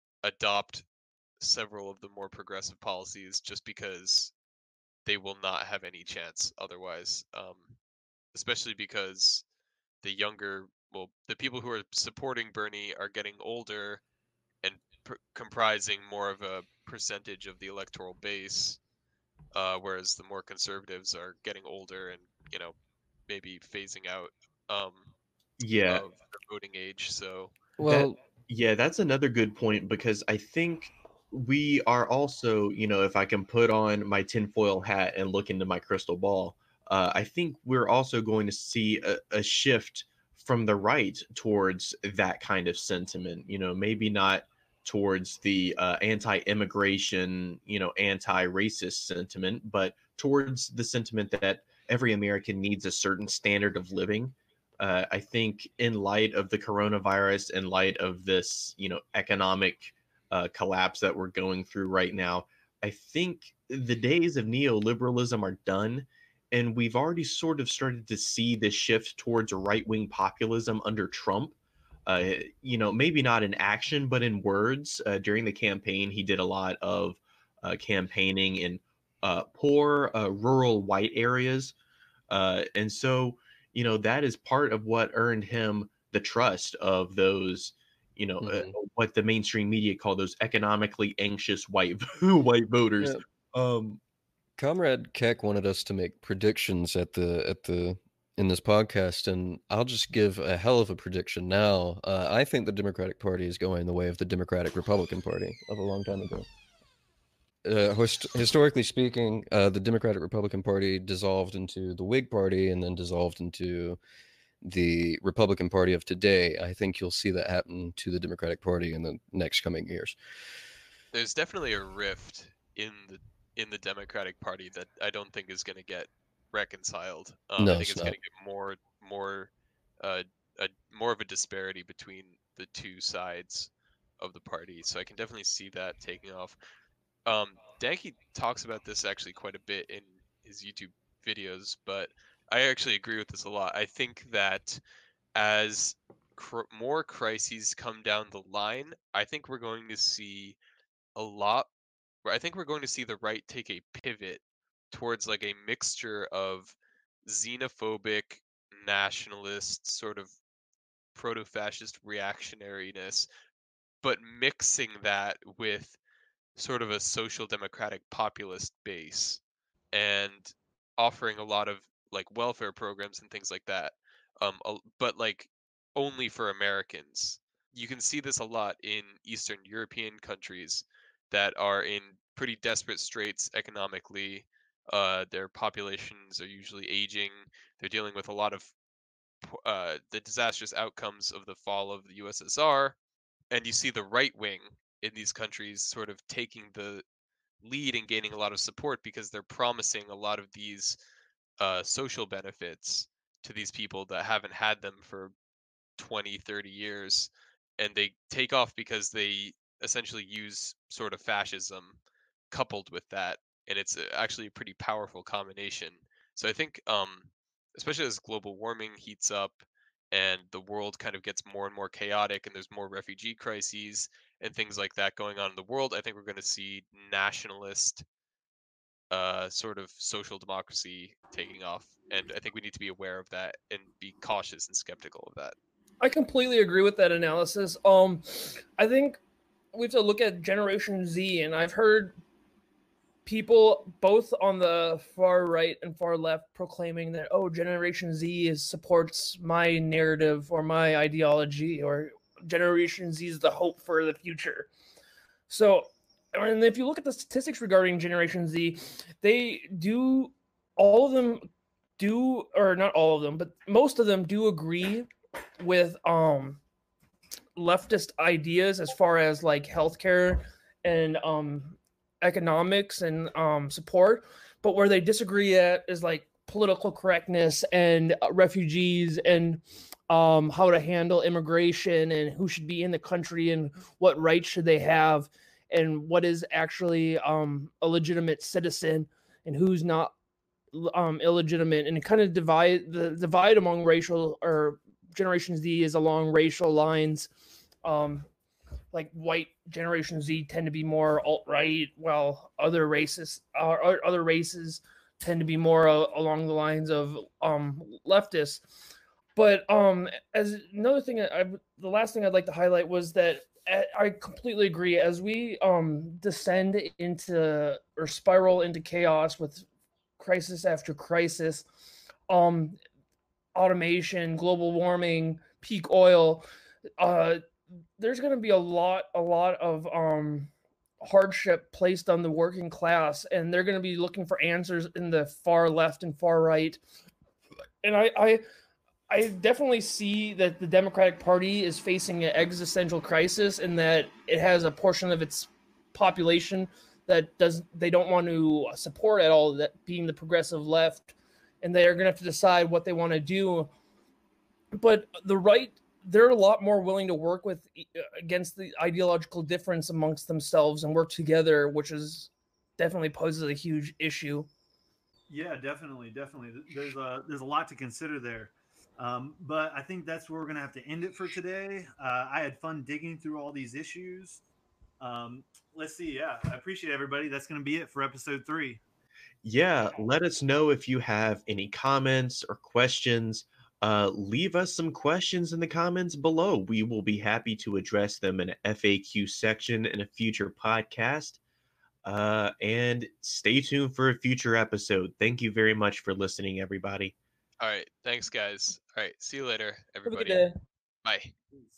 adopt several of the more progressive policies just because they will not have any chance otherwise. Um, especially because the younger, well, the people who are supporting Bernie are getting older and pr- comprising more of a percentage of the electoral base, uh, whereas the more conservatives are getting older and, you know, maybe phasing out um, Yeah, of the voting age. So Well, yeah, that's another good point because I think we are also, you know, if I can put on my tinfoil hat and look into my crystal ball, uh, I think we're also going to see a, a shift from the right towards that kind of sentiment. You know, maybe not towards the uh, anti-immigration, you know, anti-racist sentiment, but towards the sentiment that every American needs a certain standard of living. uh, I think in light of the coronavirus, in light of this, you know, economic uh, collapse that we're going through right now, I think the days of neoliberalism are done. And we've already sort of started to see this shift towards right wing populism under Trump. Uh, you know, maybe not in action, but in words. Uh, during the campaign, he did a lot of uh, campaigning in uh, poor uh, rural white areas. Uh, and so, you know, that is part of what earned him the trust of those, you know, uh, Mhm. what the mainstream media call those economically anxious white white voters. Yeah. Um, Comrade Keck wanted us to make predictions at the at the in this podcast, and I'll just give a hell of a prediction now. Uh, I think the Democratic Party is going the way of the Democratic Republican Party of a long time ago. Uh, hist- historically speaking, uh, the Democratic Republican Party dissolved into the Whig Party and then dissolved into the Republican Party of today. I think you'll see that happen to the Democratic Party in the next coming years. there's definitely a rift in the in the Democratic Party that I don't think is going to get reconciled. Um, No, I think it's it's going to get more more uh, a more of a disparity between the two sides of the party. So I can definitely see that taking off. Um, Danke talks about this actually quite a bit in his YouTube videos, but I actually agree with this a lot. I think that as cr- more crises come down the line, I think we're going to see a lot. I think we're going to see the right take a pivot towards like a mixture of xenophobic, nationalist, sort of proto-fascist reactionariness, but mixing that with sort of a social democratic populist base and offering a lot of like welfare programs and things like that. Um, al- but like only for Americans. You can see this a lot in Eastern European countries that are in pretty desperate straits economically. Uh, their populations are usually aging. They're dealing with a lot of p- uh, the disastrous outcomes of the fall of the U S S R, and you see the right wing in these countries sort of taking the lead and gaining a lot of support because they're promising a lot of these uh, social benefits to these people that haven't had them for twenty, thirty years. And they take off because they essentially use sort of fascism coupled with that. And it's uh, actually a pretty powerful combination. So I think, um, especially as global warming heats up and the world kind of gets more and more chaotic and there's more refugee crises and things like that going on in the world, I think we're going to see nationalist uh, sort of social democracy taking off. And I think we need to be aware of that and be cautious and skeptical of that. I completely agree with that analysis. Um, I think we have to look at Generation Z, and I've heard people both on the far right and far left proclaiming that, oh, Generation Z is, supports my narrative or my ideology, or Generation Z is the hope for the future. So, and if you look at the statistics regarding Generation Z, they do, all of them do, or not all of them, but most of them do agree with um leftist ideas as far as like healthcare and um economics and um support, but where they disagree at is like political correctness and uh, refugees and um how to handle immigration and who should be in the country and what rights should they have and what is actually um a legitimate citizen and who's not um illegitimate, and it kind of divide the divide among racial or Generation Z is along racial lines. Um, like white Generation Z tend to be more alt right, while other races or uh, other races tend to be more uh, along the lines of um leftists. But um, as another thing, I, the last thing I'd like to highlight was that I completely agree. As we um descend into or spiral into chaos with crisis after crisis, um, automation, global warming, peak oil, uh, there's going to be a lot, a lot of um, hardship placed on the working class, and they're going to be looking for answers in the far left and far right. And I, I, I definitely see that the Democratic Party is facing an existential crisis, in that it has a portion of its population that does they don't want to support at all, that being the progressive left, and they are going to have to decide what they want to do. But the right, they're a lot more willing to work with against the ideological difference amongst themselves and work together, which is definitely poses a huge issue. Yeah, definitely, definitely. There's a there's a lot to consider there. Um, but I think that's where we're gonna have to end it for today. Uh, I had fun digging through all these issues. Um, let's see. Yeah, I appreciate everybody. That's gonna be it for episode three. Yeah, let us know if you have any comments or questions. Uh, leave us some questions in the comments below. We will be happy to address them in an F A Q section in a future podcast. Uh, and stay tuned for a future episode. Thank you very much for listening, everybody. All right. Thanks, guys. All right. See you later, Have a good everybody. day. Bye.